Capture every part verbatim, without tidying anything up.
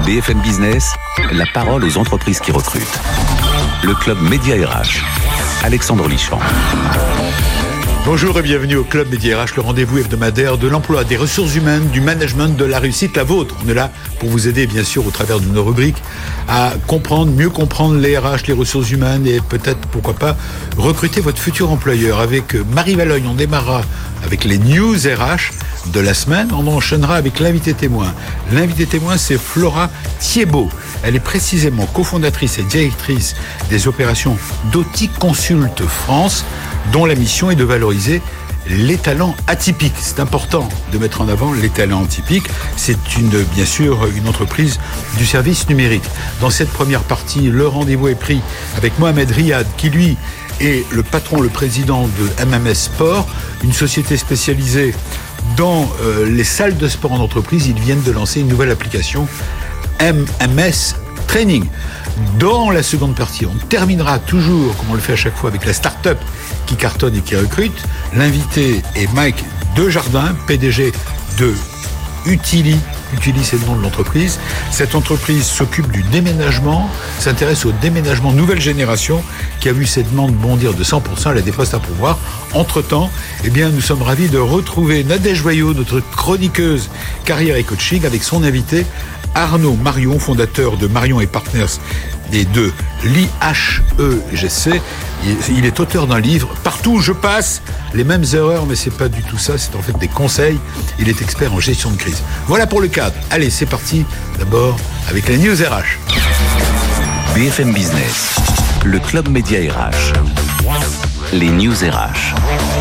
B F M Business, la parole aux entreprises qui recrutent. Le club Média R H. Alexandre Lichamp. Bonjour et bienvenue au Club Média R H, le rendez-vous hebdomadaire de l'emploi, des ressources humaines, du management, de la réussite, la vôtre. On est là pour vous aider, bien sûr, au travers de nos rubriques, à comprendre, mieux comprendre les R H, les ressources humaines et peut-être, pourquoi pas, recruter votre futur employeur. Avec Marie Valognes, on démarrera avec les news R H de la semaine. On enchaînera avec l'invité témoin. L'invité témoin, c'est Flora Thiebaud. Elle est précisément cofondatrice et directrice des opérations d'Oti Consult France, dont la mission est de valoriser les talents atypiques. C'est important de mettre en avant les talents atypiques. C'est une, bien sûr, une entreprise du service numérique. Dans cette première partie, le rendez-vous est pris avec Mohamed Riyad, qui lui est le patron, le président de M M S Sport, une société spécialisée dans euh, les salles de sport en entreprise. Ils viennent de lancer une nouvelle application, M M S Training. Dans la seconde partie, on terminera toujours, comme on le fait à chaque fois, avec la start-up qui cartonne et qui recrute. L'invité est Mike Dejardin, P D G de Utili. Utili, c'est le nom de l'entreprise. Cette entreprise s'occupe du déménagement, s'intéresse au déménagement nouvelle génération, qui a vu ses demandes bondir de cent pour cent. Elle a des postes à pourvoir. Entre-temps, eh bien, nous sommes ravis de retrouver Nadège Joyot, notre chroniqueuse carrière et coaching, avec son invité Arnaud Marion, fondateur de Marion et Partners et de l'I H E G C. Il est auteur d'un livre, Partout où je passe, les mêmes erreurs, mais c'est pas du tout ça, c'est en fait des conseils. Il est expert en gestion de crise. Voilà pour le cadre. Allez, c'est parti. D'abord, avec la news R H. B F M Business, le club Média R H. Les news R H.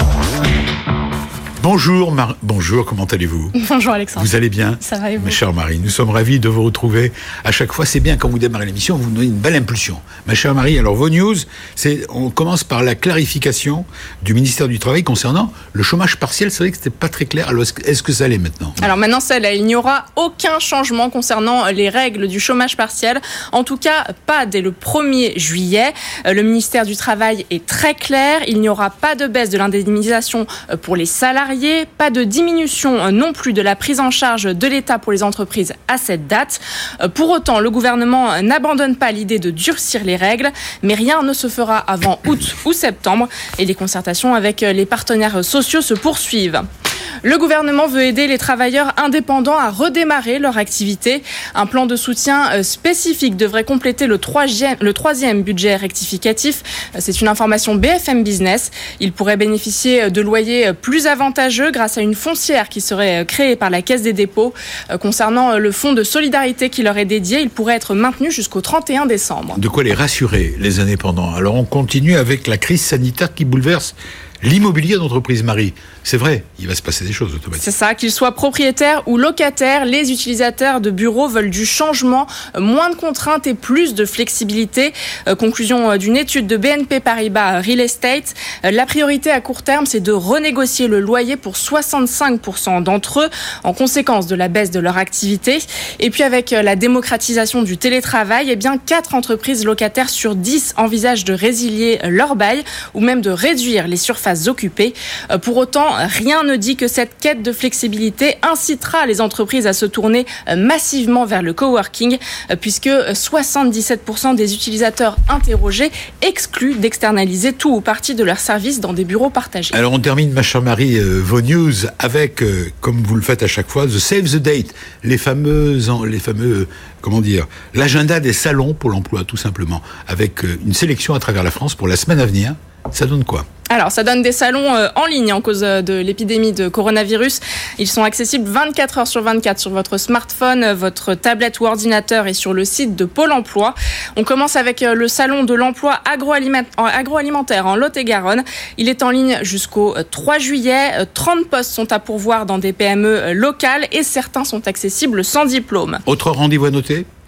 Bonjour, Mar- bonjour, comment allez-vous ? Bonjour Alexandre. Vous allez bien ? Ça va et vous ? Ma chère Marie, nous sommes ravis de vous retrouver à chaque fois. C'est bien quand vous démarrez l'émission, vous nous donnez une belle impulsion. Ma chère Marie, alors vos news, c'est, on commence par la clarification du ministère du Travail concernant le chômage partiel. C'est vrai que c'était pas très clair. Alors est-ce que, est-ce que ça l'est maintenant ? Alors maintenant, ça l'est. Il n'y aura aucun changement concernant les règles du chômage partiel. En tout cas, pas dès le premier juillet. Le ministère du Travail est très clair. Il n'y aura pas de baisse de l'indemnisation pour les salariés. Pas de diminution non plus de la prise en charge de l'État pour les entreprises à cette date. Pour autant, le gouvernement n'abandonne pas l'idée de durcir les règles, mais rien ne se fera avant août ou septembre et les concertations avec les partenaires sociaux se poursuivent. Le gouvernement veut aider les travailleurs indépendants à redémarrer leur activité. Un plan de soutien spécifique devrait compléter le troisième, le troisième budget rectificatif. C'est une information B F M Business. Ils pourraient bénéficier de loyers plus avantageux grâce à une foncière qui serait créée par la Caisse des dépôts. Concernant le fonds de solidarité qui leur est dédié, il pourrait être maintenu jusqu'au trente et un décembre. De quoi les rassurer, les indépendants. Alors on continue avec la crise sanitaire qui bouleverse l'immobilier d'entreprise, Marie. C'est vrai, il va se passer des choses automatiquement. C'est ça, qu'ils soient propriétaires ou locataires, les utilisateurs de bureaux veulent du changement, moins de contraintes et plus de flexibilité. Euh, conclusion d'une étude de B N P Paribas Real Estate. Euh, la priorité à court terme, c'est de renégocier le loyer pour soixante-cinq pour cent d'entre eux, en conséquence de la baisse de leur activité. Et puis avec la démocratisation du télétravail, eh bien quatre entreprises locataires sur dix envisagent de résilier leur bail ou même de réduire les surfaces occupées. Euh, pour autant, rien ne dit que cette quête de flexibilité incitera les entreprises à se tourner massivement vers le coworking, puisque soixante-dix-sept pour cent des utilisateurs interrogés excluent d'externaliser tout ou partie de leurs services dans des bureaux partagés. Alors on termine, ma chère Marie, euh, vos news avec, euh, comme vous le faites à chaque fois, The Save the Date, les fameuses, les fameux, comment dire, l'agenda des salons pour l'emploi, tout simplement, avec euh, une sélection à travers la France pour la semaine à venir. Ça donne quoi ? Alors, ça donne des salons euh, en ligne en cause de l'épidémie de coronavirus. Ils sont accessibles vingt-quatre heures sur vingt-quatre sur votre smartphone, votre tablette ou ordinateur et sur le site de Pôle emploi. On commence avec euh, le salon de l'emploi agroaliment- agroalimentaire en Lot-et-Garonne. Il est en ligne jusqu'au trois juillet. trente postes sont à pourvoir dans des P M E locales et certains sont accessibles sans diplôme. Autre rendez-vous à noter ?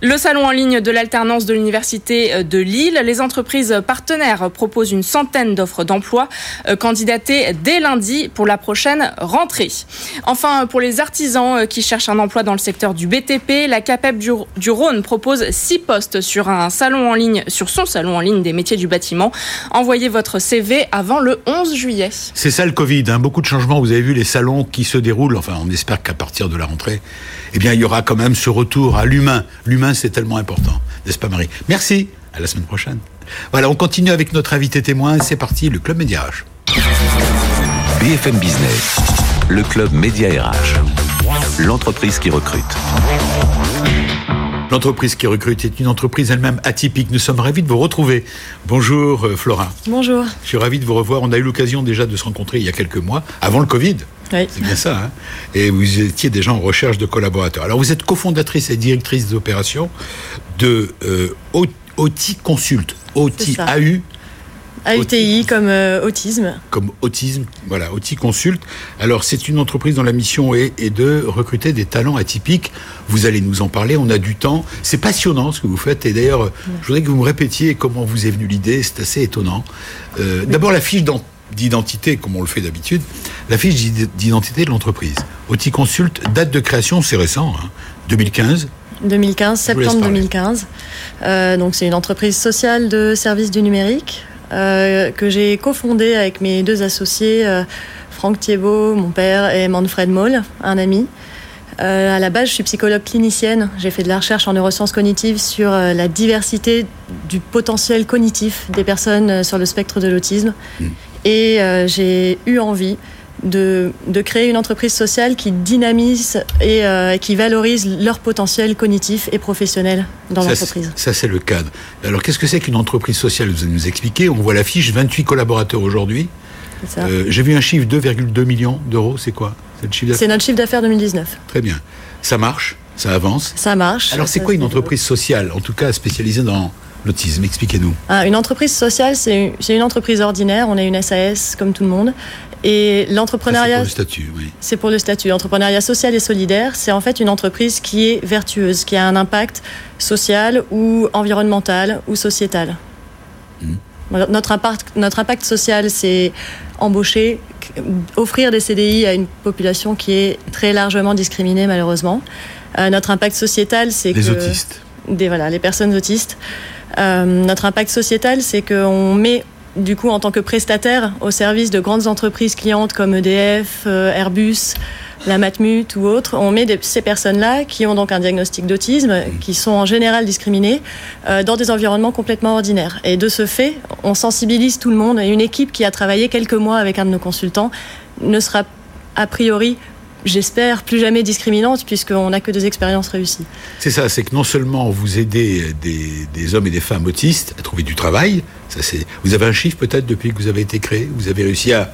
Le salon en ligne de l'alternance de l'Université de Lille. Les entreprises partenaires proposent une centaine d'offres d'emploi candidatées dès lundi pour la prochaine rentrée. Enfin, pour les artisans qui cherchent un emploi dans le secteur du B T P, la CAPEB du, du Rhône propose six postes sur un salon en ligne, sur son salon en ligne des métiers du bâtiment. Envoyez votre C V avant le onze juillet. C'est ça le Covid, hein. Beaucoup de changements. Vous avez vu les salons qui se déroulent. Enfin, on espère qu'à partir de la rentrée, eh bien, il y aura quand même ce retour à l'humain. L'humain, c'est tellement important, n'est-ce pas, Marie? Merci. À la semaine prochaine. Voilà, on continue avec notre invité témoin. C'est parti, le Club Média R H. B F M Business, le Club Média R H, l'entreprise qui recrute. L'entreprise qui recrute est une entreprise elle-même atypique. Nous sommes ravis de vous retrouver. Bonjour euh, Flora. Bonjour. Je suis ravi de vous revoir. On a eu l'occasion déjà de se rencontrer il y a quelques mois, avant le Covid. Oui. C'est bien ça, hein. Et vous étiez déjà en recherche de collaborateurs. Alors vous êtes cofondatrice et directrice des opérations de euh, O T I Consult. O T I, A U. A U T I comme euh, autisme. Comme autisme, voilà, O T I Consult. Alors, c'est une entreprise dont la mission est, est de recruter des talents atypiques. Vous allez nous en parler, on a du temps. C'est passionnant ce que vous faites. Et d'ailleurs, ouais. je voudrais que vous me répétiez comment vous est venue l'idée. C'est assez étonnant. Euh, oui. D'abord, la fiche d'identité, comme on le fait d'habitude. La fiche d'identité de l'entreprise. O T I Consult, date de création, c'est récent, hein, deux mille quinze. deux mille quinze, septembre deux mille quinze. Euh, donc, c'est une entreprise sociale de services du numérique. Euh, que j'ai cofondé avec mes deux associés, euh, Franck Thiebaud, mon père, et Manfred Moll, un ami. Euh, à la base, je suis psychologue clinicienne. J'ai fait de la recherche en neurosciences cognitives sur euh, la diversité du potentiel cognitif des personnes euh, sur le spectre de l'autisme. Mmh. Et euh, j'ai eu envie de, de créer une entreprise sociale qui dynamise et euh, qui valorise leur potentiel cognitif et professionnel dans ça, l'entreprise. Ça, c'est le cadre. Alors, qu'est-ce que c'est qu'une entreprise sociale? Vous allez nous expliquer. On voit l'affiche, vingt-huit collaborateurs aujourd'hui. C'est ça. Euh, j'ai vu un chiffre, deux virgule deux millions d'euros. C'est quoi? C'est, le chiffre d'affaires? C'est notre chiffre d'affaires deux mille dix-neuf. Très bien. Ça marche? Ça avance? Ça marche. Alors, c'est ça, quoi une entreprise sociale, en tout cas spécialisée dans l'autisme? Expliquez-nous. Ah, une entreprise sociale, c'est une, c'est une entreprise ordinaire. On est une S A S comme tout le monde. Et l'entrepreneuriat, ça, c'est pour le statut, oui. C'est pour le statut. L'entrepreneuriat social et solidaire, c'est en fait une entreprise qui est vertueuse, qui a un impact social ou environnemental ou sociétal. Mmh. Notre impact, notre impact social, c'est embaucher, offrir des C D I à une population qui est très largement discriminée, malheureusement. Euh, notre impact sociétal, c'est les que... Les autistes. Des, voilà, les personnes autistes. Euh, notre impact sociétal, c'est qu'on met... du coup, en tant que prestataire au service de grandes entreprises clientes comme E D F, euh, Airbus, la Matmut ou autres, on met des, ces personnes-là qui ont donc un diagnostic d'autisme, qui sont en général discriminées, euh, dans des environnements complètement ordinaires. Et de ce fait, on sensibilise tout le monde. Et une équipe qui a travaillé quelques mois avec un de nos consultants ne sera a priori, j'espère, plus jamais discriminante, puisqu'on n'a que des expériences réussies. C'est ça, c'est que non seulement vous aidez des, des hommes et des femmes autistes à trouver du travail, ça c'est, vous avez un chiffre peut-être depuis que vous avez été créé, vous avez réussi à,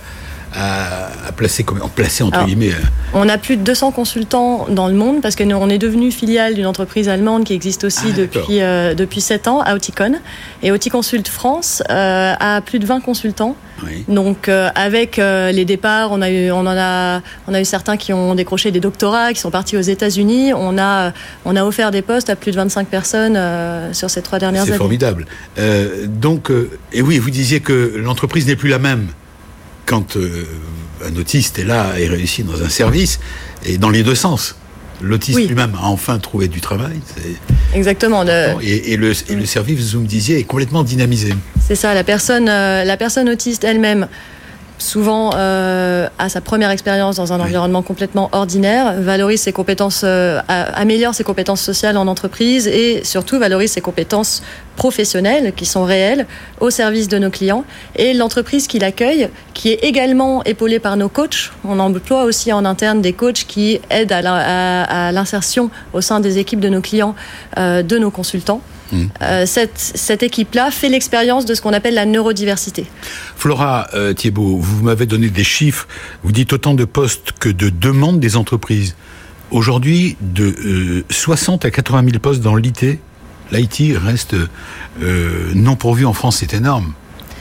à, à placer, comment, placer entre Alors, guillemets. On a plus de deux cents consultants dans le monde, parce qu'on est devenu filiale d'une entreprise allemande qui existe aussi ah, depuis, euh, depuis sept ans, Auticon. Et Auticonsult France euh, a plus de vingt consultants. Oui. Donc euh, avec euh, les départs, on a eu, on en a, on a eu certains qui ont décroché des doctorats, qui sont partis aux États-Unis. On a, on a offert des postes à plus de vingt-cinq personnes euh, sur ces trois dernières C'est années. C'est formidable. Euh, donc, euh, et oui, vous disiez que l'entreprise n'est plus la même quand euh, un autiste est là et réussit dans un service, et dans les deux sens. L'autiste oui. lui-même a enfin trouvé du travail. C'est... Exactement. Le... Et, et, le, et le service, vous me disiez, est complètement dynamisé. C'est ça, la personne, euh, la personne autiste elle-même, souvent euh, a sa première expérience dans un oui. environnement complètement ordinaire, valorise ses compétences, euh, améliore ses compétences sociales en entreprise et surtout valorise ses compétences professionnelles qui sont réelles au service de nos clients. Et l'entreprise qui l'accueille, qui est également épaulée par nos coachs, on emploie aussi en interne des coachs qui aident à, la, à, à l'insertion au sein des équipes de nos clients, euh, de nos consultants. Mmh. Euh, cette, cette équipe-là fait l'expérience de ce qu'on appelle la neurodiversité. Flora euh, Thiebaud, vous m'avez donné des chiffres. Vous dites autant de postes que de demandes des entreprises. Aujourd'hui, de euh, soixante à quatre-vingt mille postes dans l'I T, l'I T reste euh, non pourvu en France. C'est énorme.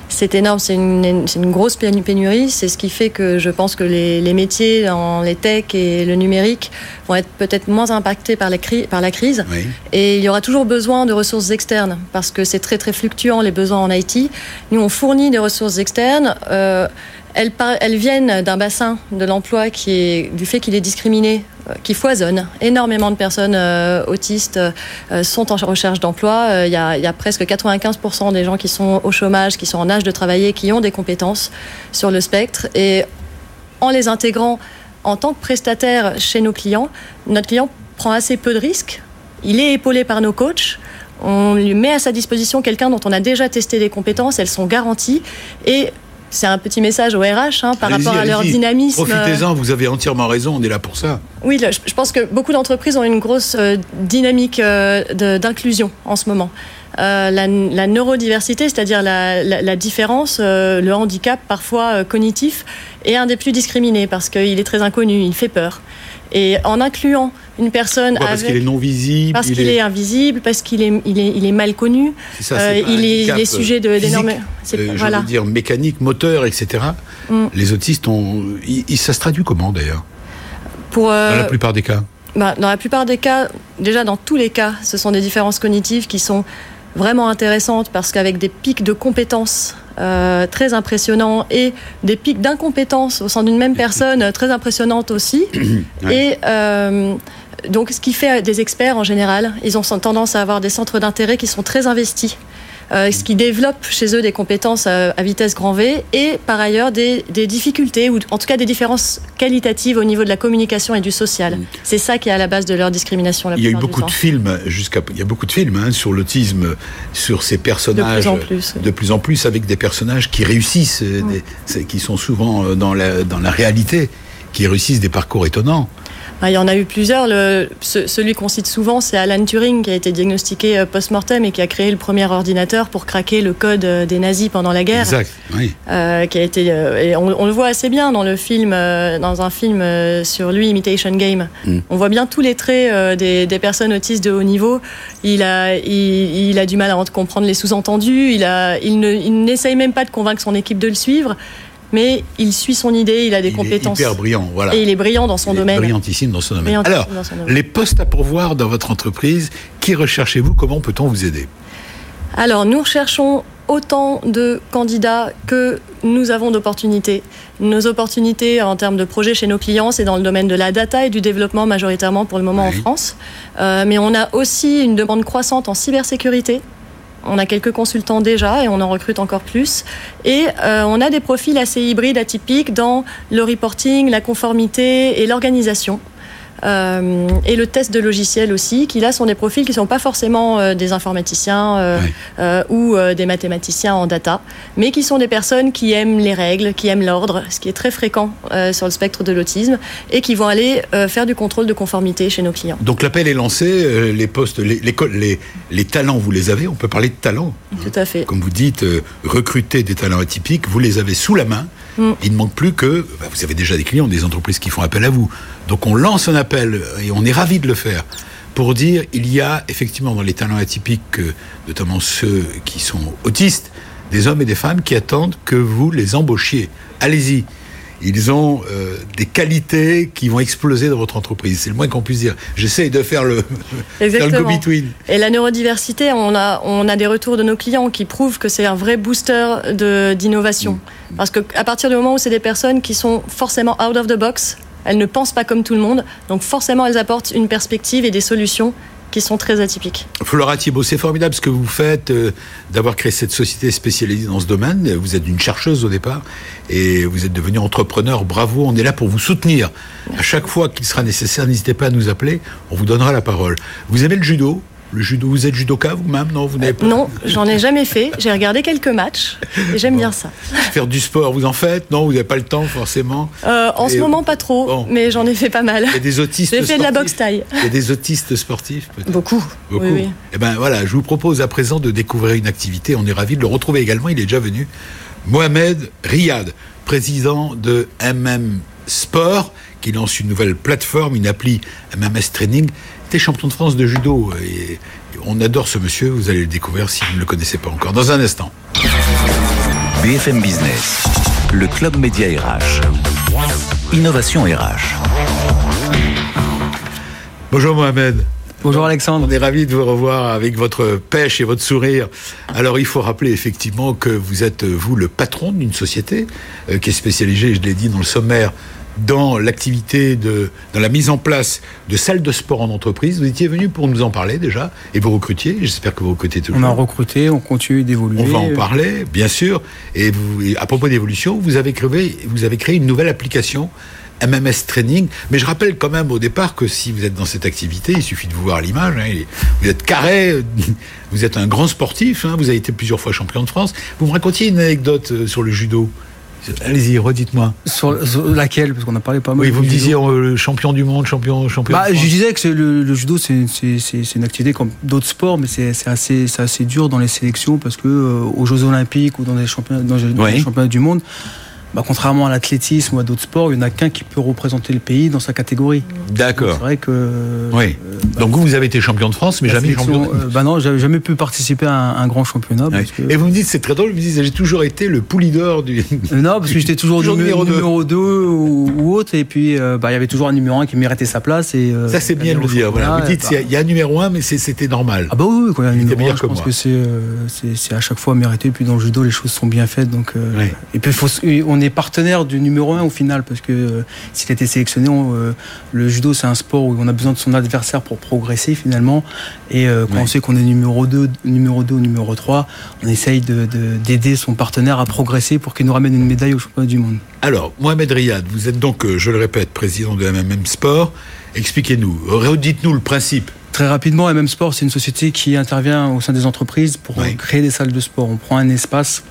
C'est énorme, c'est une, c'est une grosse pénurie. C'est ce qui fait que je pense que les, les métiers dans les tech et le numérique vont être peut-être moins impactés par la, cri- par la crise. Oui. Et il y aura toujours besoin de ressources externes parce que c'est très très fluctuant les besoins en I T. Nous, on fournit des ressources externes. Euh, elles, par, elles viennent d'un bassin de l'emploi qui est, du fait qu'il est discriminé, euh, qui foisonne. Énormément de personnes euh, autistes euh, sont en recherche d'emploi. Il euh, y, a, y a presque quatre-vingt-quinze pour cent des gens qui sont au chômage, qui sont en âge de travailler, qui ont des compétences sur le spectre. Et en les intégrant en tant que prestataire chez nos clients, notre client prend assez peu de risques. Il est épaulé par nos coachs. On lui met à sa disposition quelqu'un dont on a déjà testé les compétences. Elles sont garanties. Et c'est un petit message au R H hein, par allez-y, rapport à allez-y. leur dynamisme. Profitez-en, vous avez entièrement raison, on est là pour ça. Oui, là, je pense que beaucoup d'entreprises ont une grosse euh, dynamique euh, de, d'inclusion en ce moment. Euh, la, la neurodiversité, c'est-à-dire la, la, la différence, euh, le handicap parfois euh, cognitif, est un des plus discriminés parce qu'il est très inconnu, il fait peur. Et en incluant une personne Pourquoi, avec... Parce qu'il est non visible. Parce qu'il est... est invisible, parce qu'il est, il est, il est mal connu. C'est ça, c'est euh, il, est, il est sujet de, physique, d'énormes... C'est, euh, voilà. Je veux dire mécanique, moteur, et cetera. Mm. Les autistes, ont... il, ça se traduit comment d'ailleurs Pour, euh... Dans la plupart des cas bah, Dans la plupart des cas, déjà dans tous les cas, ce sont des différences cognitives qui sont vraiment intéressantes parce qu'avec des pics de compétences euh, très impressionnants et des pics d'incompétence au sein d'une même personne euh, très impressionnantes aussi. Ouais. Et euh, donc, ce qui fait des experts en général, ils ont tendance à avoir des centres d'intérêt qui sont très investis. Euh, ce qui développe chez eux des compétences à, à vitesse grand V et par ailleurs des, des difficultés ou en tout cas des différences qualitatives au niveau de la communication et du social. Mmh. C'est ça qui est à la base de leur discrimination. La il y a eu beaucoup de films jusqu'à il y a beaucoup de films hein, sur l'autisme, sur ces personnages de plus en plus, oui. de plus en plus avec des personnages qui réussissent, mmh. des, qui sont souvent dans la dans la réalité, qui réussissent des parcours étonnants. Il y en a eu plusieurs. Le, ce, celui qu'on cite souvent, c'est Alan Turing, qui a été diagnostiqué post-mortem et qui a créé le premier ordinateur pour craquer le code des nazis pendant la guerre. Exact, oui. Euh, qui a été, euh, et on, on le voit assez bien dans le film, euh, dans un film euh, sur lui, Imitation Game. Mm. On voit bien tous les traits euh, des, des personnes autistes de haut niveau. Il a, il, il a du mal à comprendre les sous-entendus. Il, a, il, ne, il n'essaye même pas de convaincre son équipe de le suivre. Mais il suit son idée, il a des il compétences. Il est hyper brillant, voilà. Et il est brillant dans son il domaine. Il est brillantissime dans son domaine. Brillantissime Alors, dans son domaine. Les postes à pourvoir dans votre entreprise, qui recherchez-vous ? Comment peut-on vous aider ? Alors, nous recherchons autant de candidats que nous avons d'opportunités. Nos opportunités en termes de projets chez nos clients, c'est dans le domaine de la data et du développement majoritairement pour le moment oui. en France. Euh, mais on a aussi une demande croissante en cybersécurité. On a quelques consultants déjà et on en recrute encore plus. Et euh, on a des profils assez hybrides, atypiques dans le reporting, la conformité et l'organisation. Euh, et le test de logiciel aussi, qui là sont des profils qui ne sont pas forcément euh, des informaticiens euh, oui. euh, ou euh, des mathématiciens en data, mais qui sont des personnes qui aiment les règles, qui aiment l'ordre, ce qui est très fréquent euh, sur le spectre de l'autisme, et qui vont aller euh, faire du contrôle de conformité chez nos clients. Donc l'appel est lancé, euh, les postes, les, les, les, les talents, vous les avez, on peut parler de talents. Tout à fait. Comme vous dites, euh, recruter des talents atypiques, vous les avez sous la main. Mm. Il ne manque plus que, bah, vous avez déjà des clients, des entreprises qui font appel à vous. Donc on lance un appel, et on est ravis de le faire, pour dire il y a effectivement dans les talents atypiques, notamment ceux qui sont autistes, des hommes et des femmes qui attendent que vous les embauchiez. Allez-y. Ils ont euh, des qualités qui vont exploser dans votre entreprise. C'est le moins qu'on puisse dire. J'essaye de faire le, faire le go-between. Et la neurodiversité, on a, on a des retours de nos clients qui prouvent que c'est un vrai booster de, d'innovation. Mmh. Parce qu'à partir du moment où c'est des personnes qui sont forcément out of the box, elles ne pensent pas comme tout le monde, donc forcément elles apportent une perspective et des solutions qui sont très atypiques. Flora Thibault, c'est formidable ce que vous faites, euh, d'avoir créé cette société spécialisée dans ce domaine. Vous êtes une chercheuse au départ et vous êtes devenue entrepreneur. Bravo, on est là pour vous soutenir. Merci. À chaque fois qu'il sera nécessaire, n'hésitez pas à nous appeler, on vous donnera la parole. Vous aimez le judo ? Le judo, vous êtes judoka vous-même ? Non, vous n'avez pas. Non, j'en ai jamais fait. J'ai regardé quelques matchs et j'aime bon. bien ça. Faire du sport, vous en faites ? Non, vous n'avez pas le temps forcément. Euh, en et... ce moment, pas trop, bon. mais j'en ai fait pas mal. Il y a des autistes J'ai fait sportifs. de la boxe taille. Il y a des autistes sportifs, peut-être. Beaucoup. Beaucoup. Oui, oui. Eh ben voilà, je vous propose à présent de découvrir une activité. On est ravis de le retrouver également. Il est déjà venu. Mohamed Riyad, président de M M Sport, qui lance une nouvelle plateforme, une appli M M S Training. Il était champion de France de judo et on adore ce monsieur, vous allez le découvrir si vous ne le connaissez pas encore. Dans un instant. B F M Business, le Club Média R H. Innovation R H. Bonjour Mohamed. Bonjour Alexandre. On est ravis de vous revoir avec votre pêche et votre sourire. Alors il faut rappeler effectivement que vous êtes, vous, le patron d'une société euh, qui est spécialisée, je l'ai dit dans le sommaire, dans l'activité de, dans la mise en place de salles de sport en entreprise. Vous étiez venu pour nous en parler déjà, et vous recrutiez, j'espère que vous recrutez toujours. On a recruté, on continue d'évoluer. On va en parler, bien sûr. Et, vous, et à propos d'évolution, vous avez créé, vous avez créé une nouvelle application, M M S Training. Mais je rappelle quand même au départ que si vous êtes dans cette activité, il suffit de vous voir à l'image, hein, vous êtes carré, vous êtes un grand sportif, hein, vous avez été plusieurs fois champion de France. Vous me racontiez une anecdote sur le judo. Allez-y, redites-moi. Sur, sur laquelle? Parce qu'on a parlé pas mal. Oui, vous me disiez euh, champion du monde, champion, champion bah, de France. Je disais que c'est le, le judo, c'est, c'est, c'est, c'est une activité comme d'autres sports, mais c'est, c'est, assez, c'est assez dur dans les sélections parce que euh, aux Jeux Olympiques ou dans les championnats, dans dans oui. les championnats du monde, bah, contrairement à l'athlétisme ou à d'autres sports, il n'y en a qu'un qui peut représenter le pays dans sa catégorie. D'accord. Donc, c'est vrai que. Oui. Euh, bah, Donc vous, vous avez été champion de France, mais jamais champion. De... Euh, bah non, j'avais jamais pu participer à un, un grand championnat. Parce oui. que... Et vous me dites, c'est très drôle, vous me dites, j'ai toujours été le poule leader du. Euh, non, parce que j'étais toujours, toujours numéro, numéro deux ou, ou autre, et puis euh, bah, il y avait toujours un numéro un qui méritait sa place. Et, euh, ça, c'est bien de le dire. Voilà. Vous dites, il bah... y, y a un numéro un, mais c'est, c'était normal. Ah bah oui, quand il y a un numéro un, je pense moi. que c'est, euh, c'est, c'est à chaque fois mérité. Et puis dans le judo, les choses sont bien faites. Donc, euh, oui. Et puis faut, on est partenaire du numéro un au final, parce que euh, s'il était sélectionné, on, euh, le judo, c'est un sport où on a besoin de son adversaire pour progresser finalement. Et euh, quand oui. on sait qu'on est numéro deux, numéro deux ou numéro trois, on essaye de, de, d'aider son partenaire à progresser pour qu'il nous ramène une médaille au championnat du monde. Alors, Mohamed Riyad, vous êtes donc, je le répète, président de M M M Sport. Expliquez-nous, redites-nous le principe. Très rapidement, M M M Sport, c'est une société qui intervient au sein des entreprises pour oui. créer des salles de sport. On prend un espace,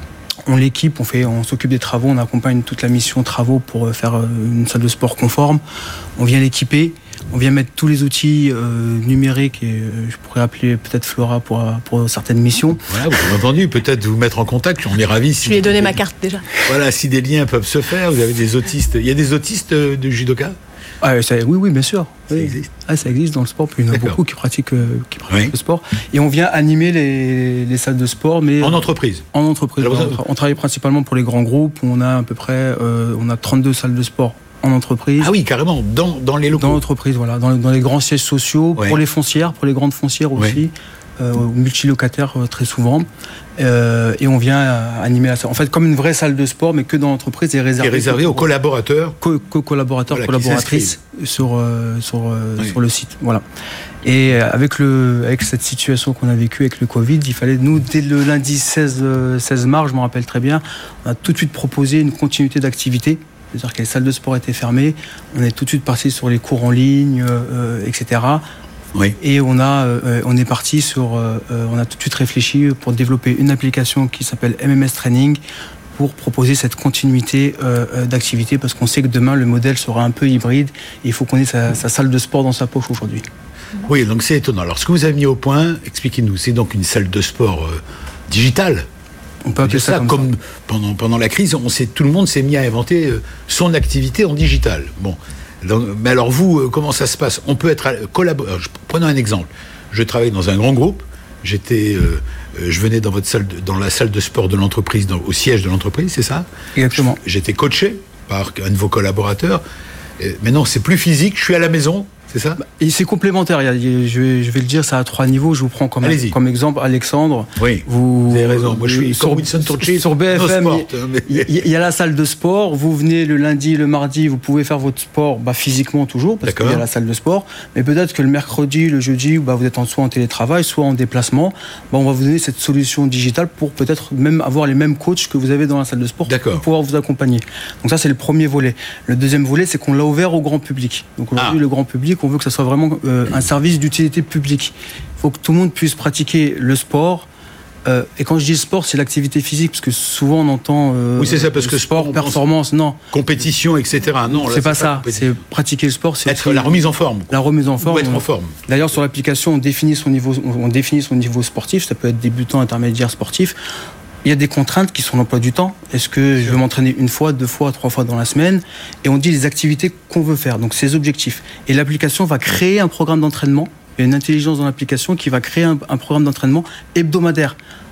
on l'équipe, on, fait, on s'occupe des travaux, on accompagne toute la mission travaux pour faire une salle de sport conforme. On vient l'équiper, on vient mettre tous les outils euh, numériques, et euh, je pourrais appeler peut-être Flora pour, pour certaines missions. Voilà, vous avez entendu, peut-être vous mettre en contact, on est ravis. Si je lui ai donné ma carte déjà. Voilà, si des liens peuvent se faire, vous avez des autistes. Il y a des autistes de judoka? Ah, ça, oui, oui, bien sûr. Ça oui. existe. Ah, ça existe dans le sport, puis il y en a D'accord. beaucoup qui pratiquent, euh, qui pratiquent oui. le sport. Et on vient animer les, les salles de sport, mais en entreprise. En entreprise. Alors, on, tra- on travaille principalement pour les grands groupes. Où on a à peu près, euh, on a trente-deux salles de sport en entreprise. Ah oui, carrément, dans, dans les locaux. Dans l'entreprise, voilà, dans, dans les grands sièges sociaux, oui. pour les foncières, pour les grandes foncières aussi. Oui. Euh, multilocataires euh, très souvent, euh, et on vient euh, animer la salle. En fait, comme une vraie salle de sport, mais que dans l'entreprise, et réservée, et réservée aux collaborateurs, co- co- collaborateurs, voilà, collaboratrices sur euh, sur euh, oui. sur le site. Voilà. Et avec le avec cette situation qu'on a vécue avec le Covid, il fallait nous dès le lundi seize mars, je me rappelle très bien, on a tout de suite proposé une continuité d'activité. C'est-à-dire que les salles de sport étaient fermées, on est tout de suite parti sur les cours en ligne, euh, et cetera. Oui. Et on a, euh, on est parti sur, euh, on a tout de suite réfléchi pour développer une application qui s'appelle M M S Training pour proposer cette continuité euh, d'activité, parce qu'on sait que demain le modèle sera un peu hybride et il faut qu'on ait sa, sa salle de sport dans sa poche aujourd'hui. Oui, donc c'est étonnant. Alors ce que vous avez mis au point, expliquez-nous, c'est donc une salle de sport euh, digitale. On peut appeler ça, ça comme, comme ça. Pendant, pendant la crise, on s'est, tout le monde s'est mis à inventer euh, son activité en digital. Bon. Donc, mais alors vous, comment ça se passe? On peut être collaborateur. Prenons un exemple. Je travaille dans un grand groupe. J'étais, euh, je venais dans votre salle, de, dans la salle de sport de l'entreprise, dans, au siège de l'entreprise, c'est ça? Exactement. J'étais coaché par un de vos collaborateurs. Et maintenant, c'est plus physique. Je suis à la maison. C'est ça? Et c'est complémentaire. Il y a, je, vais, je vais le dire, ça a trois niveaux. Je vous prends comme, comme exemple Alexandre. Oui, vous, vous avez raison. Moi, je suis sur, Winston Churchill, sur B F M. Sport, il, mais... il y a la salle de sport. Vous venez le lundi, le mardi, vous pouvez faire votre sport bah, physiquement toujours, parce D'accord. qu'il y a la salle de sport. Mais peut-être que le mercredi, le jeudi, bah, vous êtes en, soit en télétravail, soit en déplacement. Bah, on va vous donner cette solution digitale pour peut-être même avoir les mêmes coachs que vous avez dans la salle de sport D'accord. pour pouvoir vous accompagner. Donc ça, c'est le premier volet. Le deuxième volet, c'est qu'on l'a ouvert au grand public. Donc aujourd'hui, ah. le grand public, on veut que ça soit vraiment Euh, un service d'utilité publique. Il faut que tout le monde puisse pratiquer le sport. Euh, et quand je dis sport, c'est l'activité physique, parce que souvent on entend euh, oui, c'est ça, parce que sport, sport performance, non. Compétition, et cetera. Non, c'est, là, pas, c'est pas ça. C'est pratiquer le sport. C'est être aussi la remise en forme. La remise en forme. Ou être en forme. D'ailleurs, sur l'application, on définit son niveau, on définit son niveau sportif. Ça peut être débutant, intermédiaire, sportif. Il y a des contraintes qui sont l'emploi du temps. Est-ce que je veux m'entraîner une fois, deux fois, trois fois dans la semaine? Et on dit les activités qu'on veut faire, donc ces objectifs. Et l'application va créer un programme d'entraînement. Il y a une intelligence dans l'application qui va créer un, un programme d'entraînement hebdomadaire.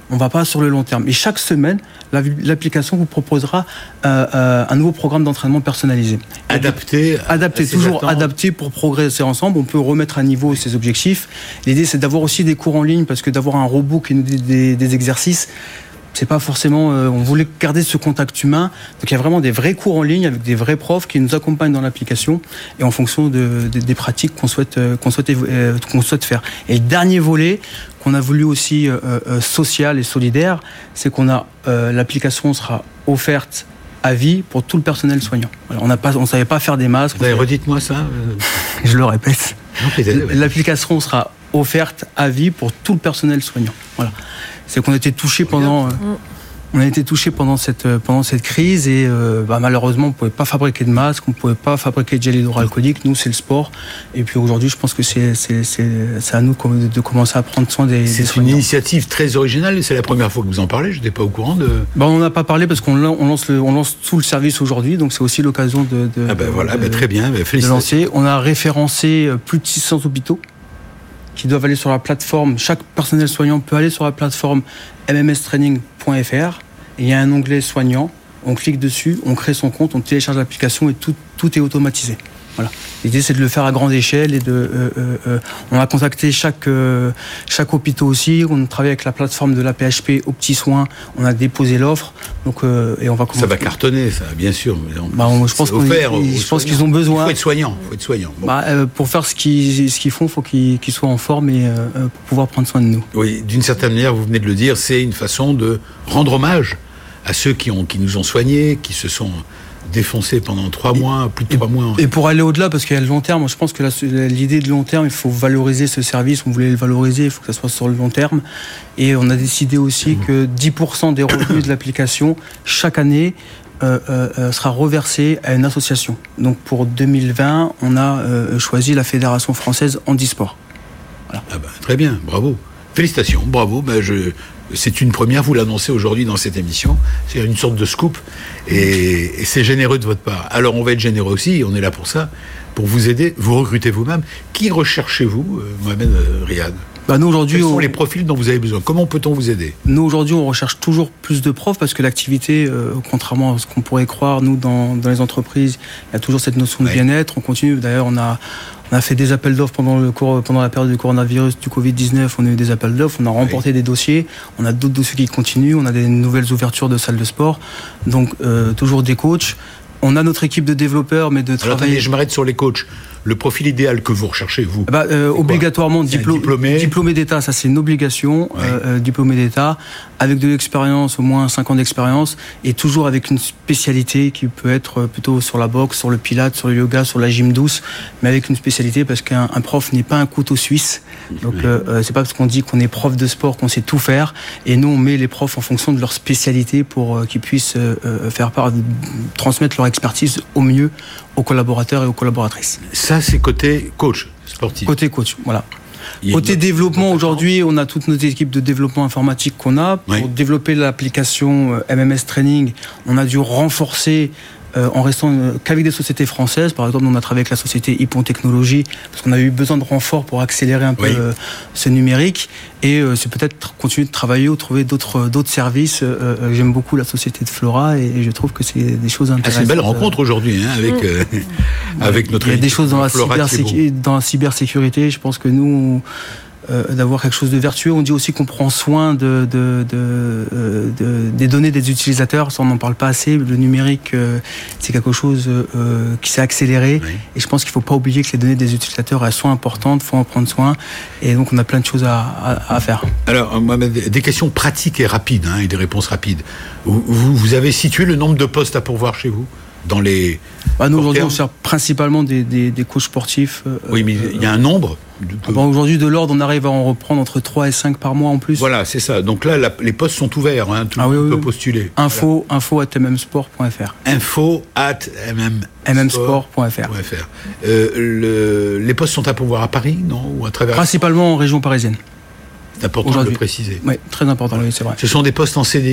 on ne va pas sur le long terme. Et chaque semaine, la, l'application vous proposera euh, euh, un nouveau programme d'entraînement personnalisé. Adapté. Adapté, toujours attentes. Adapté pour progresser ensemble. On peut remettre à niveau ses objectifs. L'idée, c'est d'avoir aussi des cours en ligne, parce que d'avoir un robot qui nous dit des, des exercices, c'est pas forcément. Euh, on voulait garder ce contact humain. Donc il y a vraiment des vrais cours en ligne avec des vrais profs qui nous accompagnent dans l'application et en fonction de, de, des pratiques qu'on souhaite, euh, qu'on souhaite, euh, qu'on souhaite faire. Et le dernier volet qu'on a voulu aussi euh, euh, social et solidaire, c'est qu'on a euh, l'application sera offerte à vie pour tout le personnel soignant. Voilà, on n'a pas, on savait pas faire des masques. Savait... Redites-moi ça. Je le répète. Non, l'application sera offerte à vie pour tout le personnel soignant. Voilà. C'est qu'on a été touché pendant, euh, on a été touché pendant cette euh, pendant cette crise et euh, bah, malheureusement on pouvait pas fabriquer de masques, on pouvait pas fabriquer de gel hydroalcoolique. Nous c'est le sport et puis aujourd'hui je pense que c'est c'est c'est, c'est à nous de, de commencer à prendre soin des. C'est des une initiative très originale et c'est la première fois que vous en parlez. Je n'étais pas au courant de. Bah on n'en a pas parlé parce qu'on on lance le, on lance tout le service aujourd'hui donc c'est aussi l'occasion de. de ah ben voilà, de, ben très bien, ben félicitations. De lancer. On a référencé plus de six cents hôpitaux qui doivent aller sur la plateforme. Chaque personnel soignant peut aller sur la plateforme m m s training point f r. Et il y a un onglet soignant. On clique dessus, on crée son compte, on télécharge l'application et tout, tout est automatisé. Voilà. L'idée, c'est de le faire à grande échelle et de. Euh, euh, on a contacté chaque euh, chaque hôpital aussi. On travaille avec la plateforme de l'A P H P OptiSoin. On a déposé l'offre. Donc euh, et on va. Ça va cartonner, ça, bien sûr. Mais on, bah, on, je pense, offert, je pense qu'ils ont besoin. Il faut être soignant. Faut être soignant. Bon. Bah, euh, pour faire ce qu'ils ce qu'ils font, il faut qu'ils, qu'ils soient en forme et euh, pour pouvoir prendre soin de nous. Oui, d'une certaine manière, vous venez de le dire, c'est une façon de rendre hommage à ceux qui ont qui nous ont soignés, qui se sont défoncé pendant trois mois, plus de trois mois. Et pour aller au-delà, parce qu'il y a le long terme, je pense que la, l'idée de long terme, il faut valoriser ce service, on voulait le valoriser, il faut que ça soit sur le long terme. Et on a décidé aussi mmh. que dix pour cent des revenus de l'application, chaque année, euh, euh, sera reversé à une association. Donc pour deux mille vingt, on a euh, choisi la Fédération française handisport. Voilà. Ah ben, très bien, bravo. Félicitations, bravo. Ben je... C'est une première, vous l'annoncez aujourd'hui dans cette émission. C'est une sorte de scoop et, et c'est généreux de votre part. Alors on va être généreux aussi, on est là pour ça, pour vous aider. Vous recrutez vous-même. Qui recherchez-vous, Mohamed Riyad ? Bah nous aujourd'hui, Quels sont on... les profils dont vous avez besoin ? Comment peut-on vous aider ? Nous aujourd'hui, on recherche toujours plus de profs parce que l'activité, euh, contrairement à ce qu'on pourrait croire, nous dans, dans les entreprises, il y a toujours cette notion de ouais. bien-être. On continue. D'ailleurs, on a On a fait des appels d'offres pendant, le cours, pendant la période du coronavirus, du covid dix-neuf. On a eu des appels d'offres, on a remporté oui. des dossiers. On a d'autres dossiers qui continuent. On a des nouvelles ouvertures de salles de sport. Donc, euh, toujours des coachs. On a notre équipe de développeurs, mais de Alors, travailler... Attendez, je m'arrête sur les coachs. Le profil idéal que vous recherchez, vous bah, euh, Obligatoirement, diplo... diplômé. diplômé d'État, ça c'est une obligation. Ouais. Euh, diplômé d'État, avec de l'expérience, au moins cinq ans d'expérience, et toujours avec une spécialité qui peut être plutôt sur la boxe, sur le pilate, sur le yoga, sur la gym douce, mais avec une spécialité parce qu'un un prof n'est pas un couteau suisse. Donc ouais. euh, c'est pas parce qu'on dit qu'on est prof de sport qu'on sait tout faire, et nous on met les profs en fonction de leur spécialité pour euh, qu'ils puissent euh, faire part, de, transmettre leur expertise au mieux aux collaborateurs et aux collaboratrices. Ça, c'est côté coach sportif. Côté coach, voilà. Côté développement, aujourd'hui, on a toute notre équipe de développement informatique qu'on a. Pour oui. développer l'application M M S Training, on a dû renforcer euh, en restant euh, qu'avec des sociétés françaises. Par exemple, on a travaillé avec la société Hippon Technologies parce qu'on a eu besoin de renforts pour accélérer un peu oui. euh, ce numérique. Et euh, c'est peut-être continuer de travailler ou trouver d'autres, d'autres services. Euh, j'aime beaucoup la société de Flora et, et je trouve que c'est des choses intéressantes. Ah, c'est une belle rencontre aujourd'hui hein, avec, euh, avec notre... Il y a des choses dans la, cybersécu- dans la cybersécurité. Je pense que nous... Euh, d'avoir quelque chose de vertueux. On dit aussi qu'on prend soin de, de, de, de, des données des utilisateurs. Ça, on n'en parle pas assez. Le numérique, euh, c'est quelque chose euh, qui s'est accéléré. Oui. Et je pense qu'il ne faut pas oublier que les données des utilisateurs, elles sont importantes, il faut en prendre soin. Et donc, on a plein de choses à, à, à faire. Alors, des questions pratiques et rapides, hein, et des réponses rapides. Vous, vous avez situé le nombre de postes à pourvoir chez vous ? Dans les... Bah nous, aujourd'hui, on sert principalement des, des, des coachs sportifs. Euh, oui, mais il y a un nombre de... ah bah aujourd'hui, de l'ordre, on arrive à en reprendre entre trois et cinq par mois en plus. Voilà, c'est ça. Donc là, la, les postes sont ouverts. Hein, tout ah, le monde oui, peut oui. postuler. Info, voilà. info at m m sport point f r. Info at m m sport point f r. Euh, le, les postes sont à pourvoir à Paris, non ou à travers... Principalement en région parisienne. C'est important aujourd'hui. De le préciser. Oui, très important, oui, c'est vrai. Ce sont des postes en C D I ?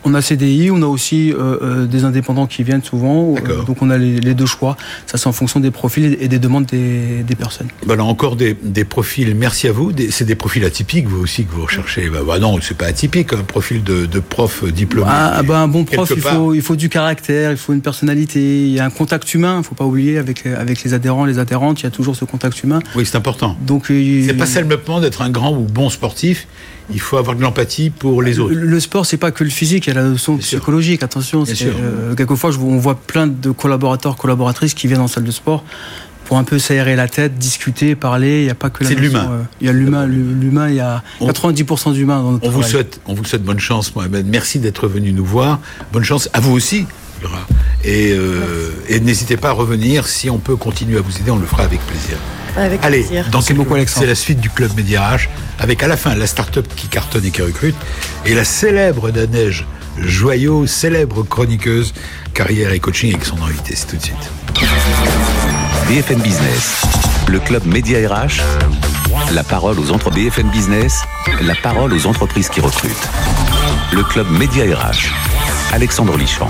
On a C D I, on a aussi euh, euh, des indépendants qui viennent souvent, euh, donc on a les, les deux choix. Ça, c'est en fonction des profils et des demandes des, des personnes. Ben là, encore des, des profils, merci à vous. Des, c'est des profils atypiques, vous aussi, que vous recherchez. Ben, ben non, c'est pas atypique, un profil de, de prof diplômé. Ah, ben, un bon prof, il faut, il faut du caractère, il faut une personnalité, il y a un contact humain, il ne faut pas oublier, avec, avec les adhérents, les adhérentes, il y a toujours ce contact humain. Oui, c'est important. Donc, il... C'est pas simplement d'être un grand ou bon sportif, il faut avoir de l'empathie pour les autres. Le, le sport, c'est pas que le physique, il y a la notion psychologique, attention. C'est, euh, quelquefois, je, on voit plein de collaborateurs, collaboratrices qui viennent en salle de sport pour un peu s'aérer la tête, discuter, parler. Il n'y a pas que la c'est notion, de l'humain. Euh, il y a l'humain, l'humain, il y a on, quatre-vingt-dix pour cent d'humain dans notre on travail. Vous souhaite, on vous souhaite bonne chance, Mohamed. Merci d'être venu nous voir. Bonne chance à vous aussi, Laura. Et, euh, et n'hésitez pas à revenir. Si on peut continuer à vous aider, on le fera avec plaisir. Avec Allez, plaisir. dans quelques beaucoup, c'est la suite du Club Média R H, avec à la fin la start-up qui cartonne et qui recrute, et la célèbre Nadège Joyau, célèbre chroniqueuse, carrière et coaching avec son invité. C'est tout de suite. B F M Business, le Club Média R H, la parole aux entre B F M Business, la parole aux entreprises qui recrutent. Le Club Média R H, Alexandre Lichamp.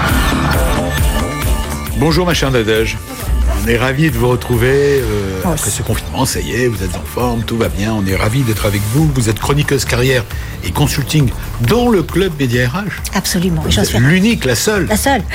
Bonjour ma chère Nadège. On est ravis de vous retrouver euh, oh, après ce confinement. Ça y est, vous êtes en forme, tout va bien. On est ravis d'être avec vous. Vous êtes chroniqueuse carrière et consulting dans le Club Média R H. Absolument. Vous êtes l'unique, la seule. La seule.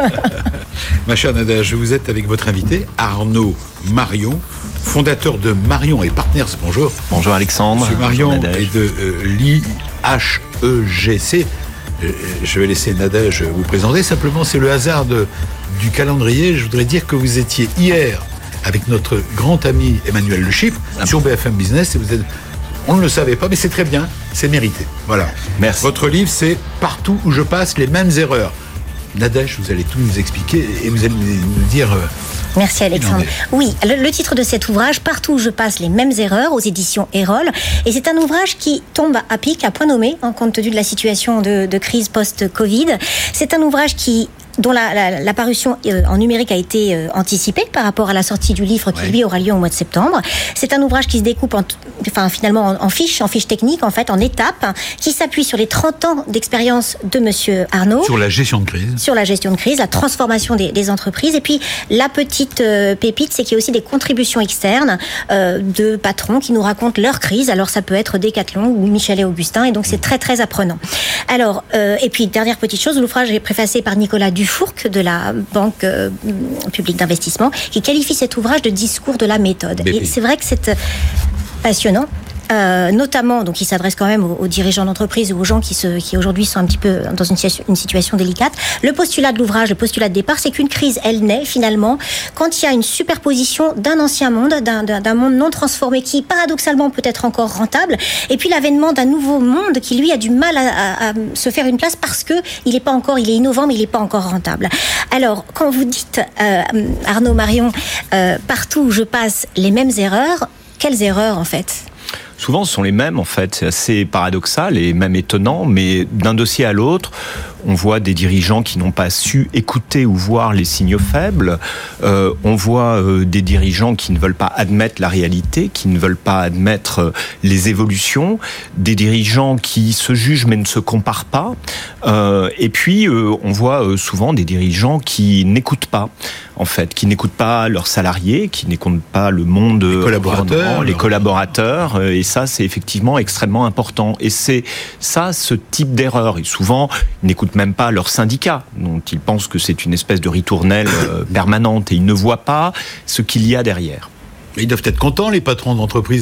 Ma chère Nadège, vous êtes avec votre invité, Arnaud Marion, fondateur de Marion et Partners. Bonjour. Bonjour Alexandre. Monsieur Marion et de euh, l'I H E G C. Je vais laisser Nadège vous présenter. Simplement, c'est le hasard de, du calendrier. Je voudrais dire que vous étiez hier avec notre grand ami Emmanuel Le Chypre sur B F M Business. Et vous êtes, on ne le savait pas, mais c'est très bien. C'est mérité. Voilà. Merci. Votre livre, c'est « Partout où je passe, les mêmes erreurs ». Nadège, vous allez tout nous expliquer et vous allez nous dire... Euh, Merci Alexandre. Oui, le, le titre de cet ouvrage, Partout où je passe, les mêmes erreurs, aux éditions Erol. Et c'est un ouvrage qui tombe à pic, à point nommé, en compte tenu de la situation de, de crise post-Covid. C'est un ouvrage qui... dont la, la, la parution euh, en numérique a été euh, anticipée par rapport à la sortie du livre qui, ouais. lui, aura lieu au mois de septembre. C'est un ouvrage qui se découpe en, enfin, finalement en, en fiches, en fiches techniques, en fait, en étapes, qui s'appuie sur les trente ans d'expérience de Monsieur Arnaud. Sur la gestion de crise. Sur la gestion de crise, la transformation des, des entreprises. Et puis, la petite euh, pépite, c'est qu'il y a aussi des contributions externes euh, de patrons qui nous racontent leur crise. Alors, ça peut être Decathlon ou Michel et Augustin. Et donc, c'est très, très apprenant. Alors, euh, et puis, dernière petite chose, l'ouvrage est préfacé par Nicolas Dufourcq de la Banque euh, publique d'investissement, qui qualifie cet ouvrage de discours de la méthode. Et c'est vrai que c'est passionnant. Euh, notamment, donc il s'adresse quand même aux, aux dirigeants d'entreprise ou aux gens qui, se, qui aujourd'hui sont un petit peu dans une situation, une situation délicate. Le postulat de l'ouvrage, le postulat de départ, c'est qu'une crise, elle naît finalement quand il y a une superposition d'un ancien monde, d'un, d'un, d'un monde non transformé qui paradoxalement peut être encore rentable, et puis l'avènement d'un nouveau monde qui lui a du mal à, à, à se faire une place parce que il est pas encore, il est innovant mais il est pas encore rentable. Alors quand vous dites euh, Arnaud Marion, euh, partout où je passe les mêmes erreurs, quelles erreurs en fait ? Souvent, ce sont les mêmes, en fait. C'est assez paradoxal et même étonnant, mais d'un dossier à l'autre, on voit des dirigeants qui n'ont pas su écouter ou voir les signaux faibles. Euh, on voit euh, des dirigeants qui ne veulent pas admettre la réalité, qui ne veulent pas admettre euh, les évolutions. Des dirigeants qui se jugent mais ne se comparent pas. Euh, et puis, euh, on voit euh, souvent des dirigeants qui n'écoutent pas, en fait, qui n'écoutent pas leurs salariés, qui n'écoutent pas le monde, les collaborateurs, les collaborateurs. Euh, et ça, c'est effectivement extrêmement important. Et c'est ça, ce type d'erreur. Et souvent, ils n'écoutent même pas leur syndicat, dont ils pensent que c'est une espèce de ritournelle euh, permanente, et ils ne voient pas ce qu'il y a derrière. Mais ils doivent être contents, les patrons d'entreprise.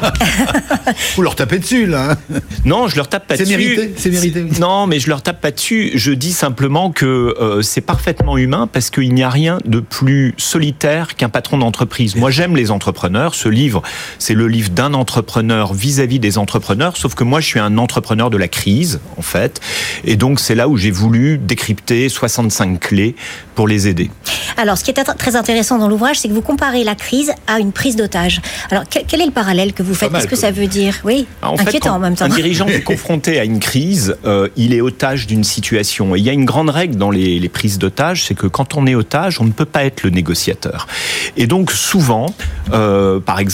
Vous leur tapez dessus, là. Non, je leur tape pas c'est dessus. Mérité, c'est mérité. C'est... Non, mais je leur tape pas dessus. Je dis simplement que euh, c'est parfaitement humain parce qu'il n'y a rien de plus solitaire qu'un patron d'entreprise. Moi, j'aime les entrepreneurs. Ce livre, c'est le livre d'un entrepreneur vis-à-vis des entrepreneurs. Sauf que moi, je suis un entrepreneur de la crise, en fait. Et donc, c'est là où j'ai voulu décrypter soixante-cinq clés pour les aider. Alors, ce qui est très intéressant dans l'ouvrage, c'est que vous comparez la crise à une prise d'otage. Alors, quel est le parallèle que vous faites ? Qu'est-ce que ça veut dire ? Oui, en inquiétant fait, en même temps. Un dirigeant qui est confronté à une crise, euh, il est otage d'une situation. Et il y a une grande règle dans les, les prises d'otage, c'est que quand on est otage, on ne peut pas être le négociateur. Et donc, souvent, euh, par exemple,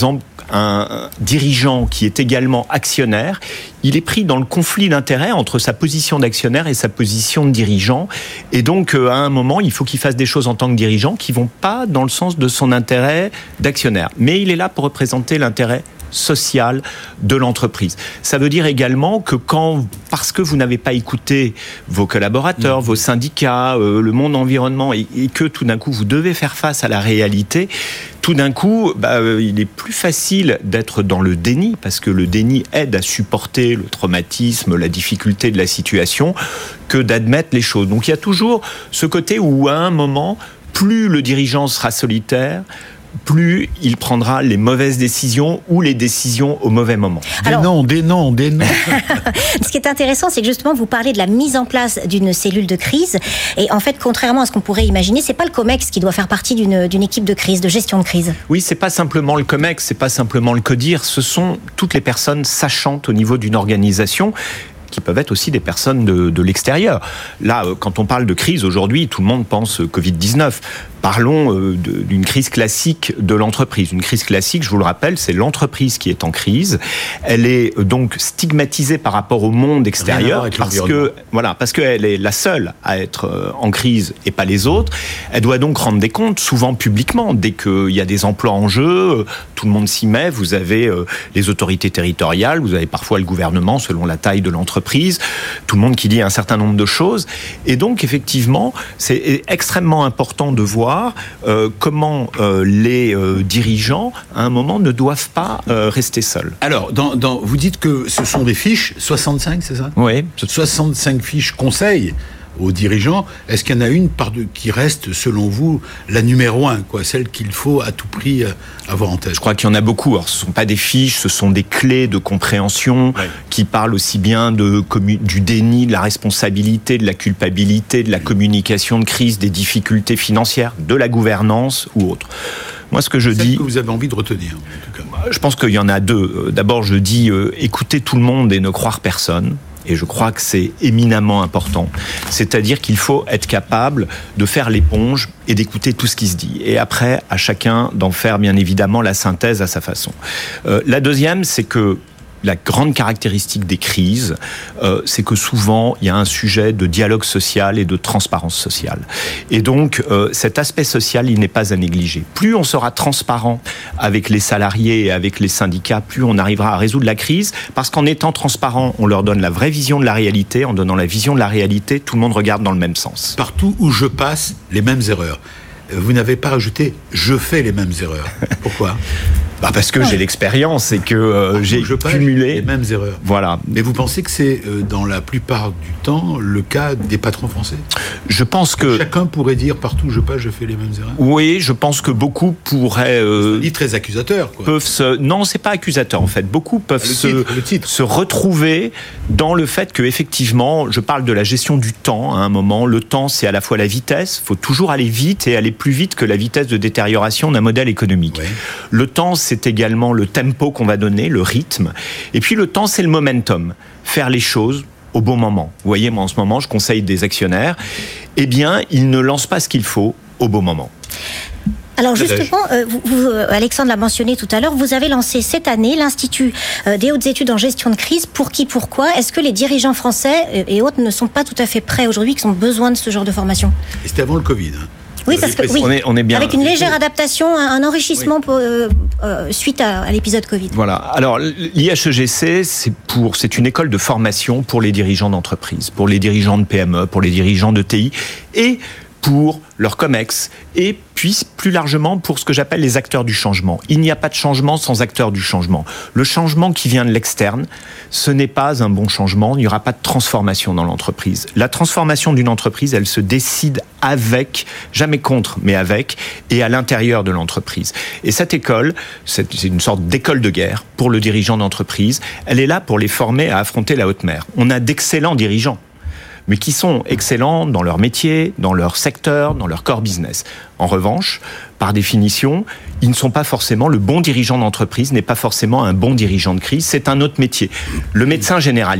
un dirigeant qui est également actionnaire, il est pris dans le conflit d'intérêts entre sa position d'actionnaire et sa position de dirigeant. Et donc, à un moment, il faut qu'il fasse des choses en tant que dirigeant qui vont pas dans le sens de son intérêt d'actionnaire. Mais il est là pour représenter l'intérêt social de l'entreprise. Ça veut dire également que quand, parce que vous n'avez pas écouté vos collaborateurs, mmh. vos syndicats, euh, le monde environnement, et, et que tout d'un coup vous devez faire face à la réalité, tout d'un coup, bah, euh, il est plus facile d'être dans le déni, parce que le déni aide à supporter le traumatisme, la difficulté de la situation, que d'admettre les choses. Donc il y a toujours ce côté où à un moment, plus le dirigeant sera solitaire, plus il prendra les mauvaises décisions ou les décisions au mauvais moment. Alors, des noms, des noms, des noms. Ce qui est intéressant, c'est que justement, vous parlez de la mise en place d'une cellule de crise. Et en fait, contrairement à ce qu'on pourrait imaginer, c'est pas le COMEX qui doit faire partie d'une, d'une équipe de crise, de gestion de crise. Oui, c'est pas simplement le COMEX, c'est pas simplement le CODIR, ce sont toutes les personnes sachantes au niveau d'une organisation, qui peuvent être aussi des personnes de, de l'extérieur. Là, quand on parle de crise aujourd'hui, tout le monde pense covid dix-neuf. Parlons euh, de, d'une crise classique de l'entreprise. Une crise classique, je vous le rappelle, c'est l'entreprise qui est en crise. Elle est donc stigmatisée par rapport au monde extérieur parce que voilà, parce qu'elle est la seule à être en crise et pas les autres. Elle doit donc rendre des comptes, souvent publiquement. Dès qu'il y a des emplois en jeu, tout le monde s'y met. Vous avez euh, les autorités territoriales, vous avez parfois le gouvernement selon la taille de l'entreprise. Tout le monde qui dit un certain nombre de choses. Et donc, effectivement, c'est extrêmement important de voir Euh, comment euh, les euh, dirigeants, à un moment, ne doivent pas euh, rester seuls. Alors, dans, dans, vous dites que ce sont des fiches, soixante-cinq, c'est ça ? Oui. soixante-cinq fiches conseils aux dirigeants. Est-ce qu'il y en a une par de, qui reste, selon vous, la numéro un, quoi, celle qu'il faut à tout prix avoir en tête ? Je crois qu'il y en a beaucoup. Alors, ce ne sont pas des fiches, ce sont des clés de compréhension ouais. qui parlent aussi bien de, du déni, de la responsabilité, de la culpabilité, de la communication de crise, des difficultés financières, de la gouvernance ou autre. Moi, ce que je Celle dis... que vous avez envie de retenir, en tout cas. Je pense qu'il y en a deux. D'abord, je dis euh, écouter tout le monde et ne croire personne. Et je crois que c'est éminemment important. C'est-à-dire qu'il faut être capable de faire l'éponge et d'écouter tout ce qui se dit. Et après, à chacun d'en faire, bien évidemment, la synthèse à sa façon. Euh, la deuxième, c'est que la grande caractéristique des crises, euh, c'est que souvent, il y a un sujet de dialogue social et de transparence sociale. Et donc, euh, cet aspect social, il n'est pas à négliger. Plus on sera transparent avec les salariés et avec les syndicats, plus on arrivera à résoudre la crise, parce qu'en étant transparent, on leur donne la vraie vision de la réalité. En donnant la vision de la réalité, tout le monde regarde dans le même sens. Partout où je passe, les mêmes erreurs. Vous n'avez pas rajouté « je fais les mêmes erreurs ». Pourquoi ? Bah parce que ouais. j'ai l'expérience et que euh, j'ai je cumulé les mêmes erreurs. Voilà. Mais vous pensez que c'est euh, dans la plupart du temps le cas des patrons français ? Je pense que chacun pourrait dire partout où je passe, je fais les mêmes erreurs. Oui, je pense que beaucoup pourraient. Euh, c'est très accusateur. Quoi. Peuvent se. Non, c'est pas accusateur en fait. Beaucoup peuvent le se titre, le titre. se retrouver dans le fait que effectivement, je parle de la gestion du temps à un moment. Le temps, c'est à la fois la vitesse. Il faut toujours aller vite et aller plus vite que la vitesse de détérioration d'un modèle économique. Ouais. Le temps, c'est également le tempo qu'on va donner, le rythme. Et puis le temps, c'est le momentum. Faire les choses au bon moment. Vous voyez, moi en ce moment, je conseille des actionnaires. Eh bien, ils ne lancent pas ce qu'il faut au bon moment. Alors justement, euh, vous, vous, Alexandre l'a mentionné tout à l'heure, vous avez lancé cette année l'Institut euh, des hautes études en gestion de crise. Pour qui, pourquoi ? Est-ce que les dirigeants français et autres ne sont pas tout à fait prêts aujourd'hui, qui ont besoin de ce genre de formation ? Et c'était avant le Covid, hein. Oui, parce que oui, on est, on est bien avec une légère adaptation, un enrichissement oui. pour, euh, euh, suite à, à l'épisode Covid. Voilà. Alors, l'I H E G C, c'est pour, c'est une école de formation pour les dirigeants d'entreprise, pour les dirigeants de P M E, pour les dirigeants de T I et pour leur COMEX et puis plus largement pour ce que j'appelle les acteurs du changement. Il n'y a pas de changement sans acteurs du changement. Le changement qui vient de l'externe, ce n'est pas un bon changement, il n'y aura pas de transformation dans l'entreprise. La transformation d'une entreprise, elle se décide avec, jamais contre, mais avec, et à l'intérieur de l'entreprise. Et cette école, c'est une sorte d'école de guerre pour le dirigeant d'entreprise, elle est là pour les former à affronter la haute mer. On a d'excellents dirigeants, mais qui sont excellents dans leur métier, dans leur secteur, dans leur core business. En revanche, par définition, ils ne sont pas forcément, le bon dirigeant d'entreprise n'est pas forcément un bon dirigeant de crise, c'est un autre métier. Le médecin généraliste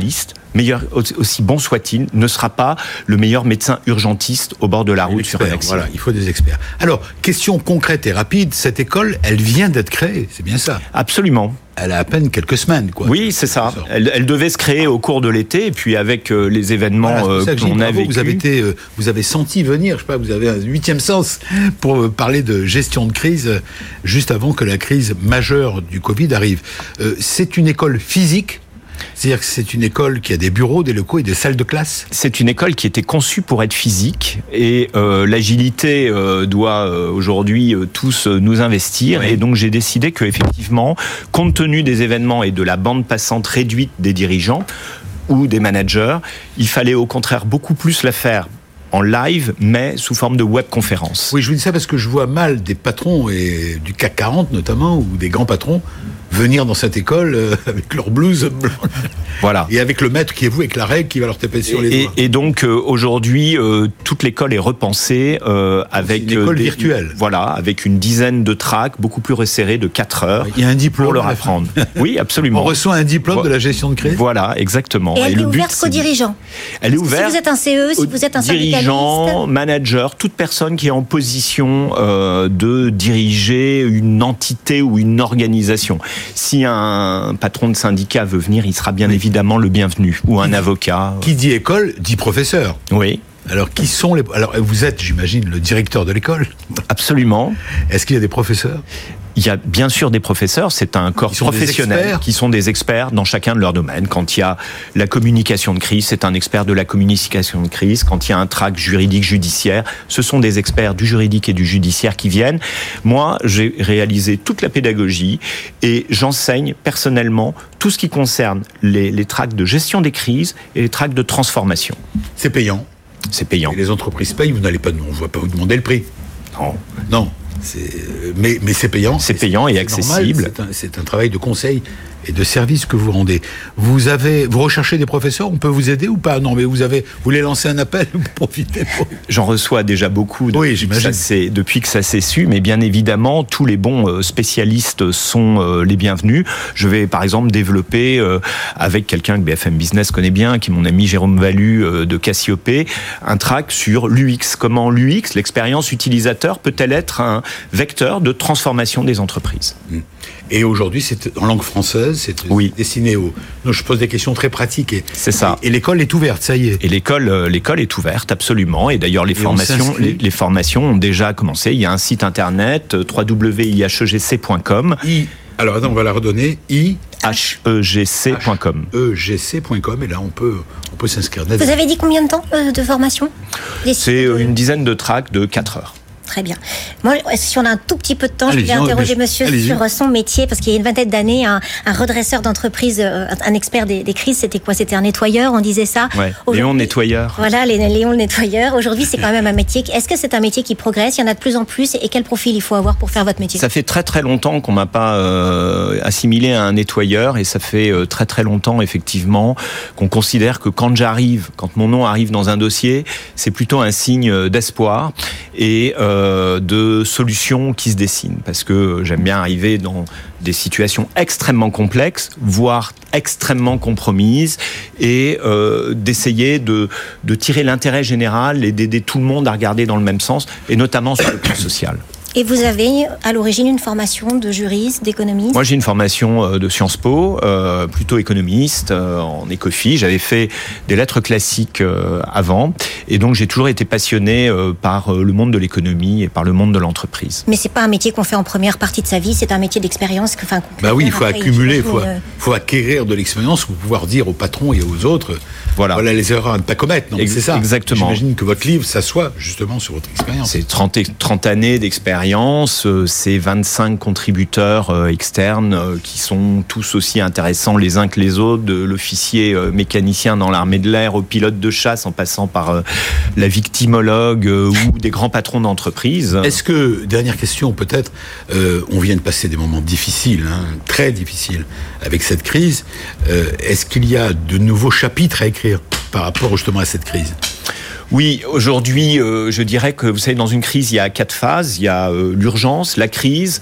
meilleur, aussi bon soit-il, ne sera pas le meilleur médecin urgentiste au bord de la route sur un accident. Voilà, il faut des experts. Alors, question concrète et rapide, cette école, elle vient d'être créée, c'est bien ça? Absolument. Elle a à peine quelques semaines, quoi. Oui, c'est ça. Elle, elle devait se créer au cours de l'été, et puis avec euh, les événements voilà, euh, qu'on a vécu. Vous avez été, euh, vous avez senti venir, je sais pas, vous avez un huitième sens pour euh, parler de gestion de crise euh, juste avant que la crise majeure du Covid arrive. Euh, c'est une école physique. C'est-à-dire que c'est une école qui a des bureaux, des locaux et des salles de classe? C'est une école qui était conçue pour être physique et euh, l'agilité euh, doit euh, aujourd'hui euh, tous euh, nous investir. Oui. Et donc j'ai décidé que effectivement, compte tenu des événements et de la bande passante réduite des dirigeants ou des managers, il fallait au contraire beaucoup plus la faire en live, mais sous forme de webconférence. Oui, je vous dis ça parce que je vois mal des patrons, et du C A C quarante notamment, ou des grands patrons, venir dans cette école euh, avec leur blouse blanche. Voilà. Et avec le maître qui est vous, avec la règle qui va leur taper sur les et, doigts. Et donc, euh, aujourd'hui, euh, toute l'école est repensée euh, avec... C'est une école des, virtuelle. Voilà, avec une dizaine de tracks, beaucoup plus resserrés, de quatre heures. Il y a un diplôme. Pour leur apprendre. Oui, absolument. On reçoit un diplôme Vo- de la gestion de crise. Voilà, exactement. Et elle et est ouverte qu'aux dirigeants. Elle est ouverte. Si vous êtes un C E, si vous êtes un syndicaliste. Dirigeants, managers, toute personne qui est en position euh, de diriger une entité ou une organisation. Si un un patron de syndicat veut venir, il sera bien oui. évidemment le bienvenu, ou un avocat. Qui dit école, dit professeur. Oui. Alors, qui sont les... Alors, vous êtes, j'imagine, le directeur de l'école. Absolument. Est-ce qu'il y a des professeurs ? Il y a bien sûr des professeurs, c'est un corps professionnel qui sont des experts dans chacun de leurs domaines. Quand il y a la communication de crise, c'est un expert de la communication de crise. Quand il y a un tract juridique judiciaire, ce sont des experts du juridique et du judiciaire qui viennent. Moi, j'ai réalisé toute la pédagogie et j'enseigne personnellement tout ce qui concerne les, les tracts de gestion des crises et les tracts de transformation. C'est payant. C'est payant. Et les entreprises payent, vous n'allez pas, on ne va pas vous demander le prix. Non. Non. C'est, mais, mais c'est payant. C'est payant et c'est accessible. Normal, c'est, un, c'est un travail de conseil et de service que vous rendez. Vous avez, vous recherchez des professeurs, on peut vous aider ou pas? Non, mais vous avez, vous voulez lancer un appel, vous profitez. Pour... J'en reçois déjà beaucoup depuis, oui, j'imagine. Que ça s'est, depuis que ça s'est su, mais bien évidemment, tous les bons spécialistes sont les bienvenus. Je vais par exemple développer euh, avec quelqu'un que B F M Business connaît bien, qui est mon ami Jérôme Valu euh, de Cassiopée, un track sur l'U X. Comment l'U X, l'expérience utilisateur, peut-elle être un vecteur de transformation des entreprises? Et aujourd'hui, c'est en langue française, c'est oui. destiné aux... Donc, je pose des questions très pratiques. Et, c'est ça. Et, et l'école est ouverte, ça y est. Et l'école, euh, l'école est ouverte, absolument. Et d'ailleurs, les et formations, les, les formations ont déjà commencé. Il y a un site internet, w w w point i h e g c point com. I... Alors, attends, on va la redonner. I... H E G C point com. H E G C point com. Et là, on peut, on peut s'inscrire. Vous avez dit combien de temps euh, de formation? C'est de... une dizaine de tracks de quatre heures. Très bien. Moi, si on a un tout petit peu de temps, allez-y, je voulais interroger mais... monsieur allez-y. sur son métier, parce qu'il y a une vingtaine d'années, un, un redresseur d'entreprise, un expert des, des crises, c'était quoi? C'était un nettoyeur, on disait ça. Ouais, Léon nettoyeur. Voilà, Léon le nettoyeur. Aujourd'hui, c'est quand même un métier. Est-ce que c'est un métier qui progresse? Il y en a de plus en plus. Et quel profil il faut avoir pour faire votre métier? Ça fait très très longtemps qu'on m'a pas euh, assimilé à un nettoyeur, et ça fait euh, très très longtemps effectivement qu'on considère que quand j'arrive, quand mon nom arrive dans un dossier, c'est plutôt un signe d'espoir et euh, de solutions qui se dessinent, parce que j'aime bien arriver dans des situations extrêmement complexes, voire extrêmement compromises, et euh, d'essayer de, de tirer l'intérêt général et d'aider tout le monde à regarder dans le même sens, et notamment sur le plan social. Et vous avez à l'origine une formation de juriste, d'économiste? Moi, j'ai une formation de Sciences Po, euh, plutôt économiste, euh, en écophie. J'avais fait des lettres classiques euh, avant, et donc j'ai toujours été passionné euh, par le monde de l'économie et par le monde de l'entreprise. Mais c'est pas un métier qu'on fait en première partie de sa vie, c'est un métier d'expérience. Que, enfin, bah oui, il faut accumuler, il faut, euh... faut acquérir de l'expérience pour pouvoir dire aux patrons et aux autres, voilà, voilà les erreurs à ne pas commettre. Non, Ex- c'est ça. Exactement. J'imagine que votre livre s'assoit justement sur votre expérience. C'est trente, trente années d'expérience. C'est vingt-cinq contributeurs externes qui sont tous aussi intéressants les uns que les autres, de l'officier mécanicien dans l'armée de l'air au pilote de chasse en passant par la victimologue ou des grands patrons d'entreprise. Est-ce que, dernière question peut-être, euh, on vient de passer des moments difficiles, hein, très difficiles avec cette crise, euh, est-ce qu'il y a de nouveaux chapitres à écrire par rapport justement à cette crise ? Oui, aujourd'hui, euh, je dirais que, vous savez, dans une crise, il y a quatre phases. Il y a euh, l'urgence, la crise,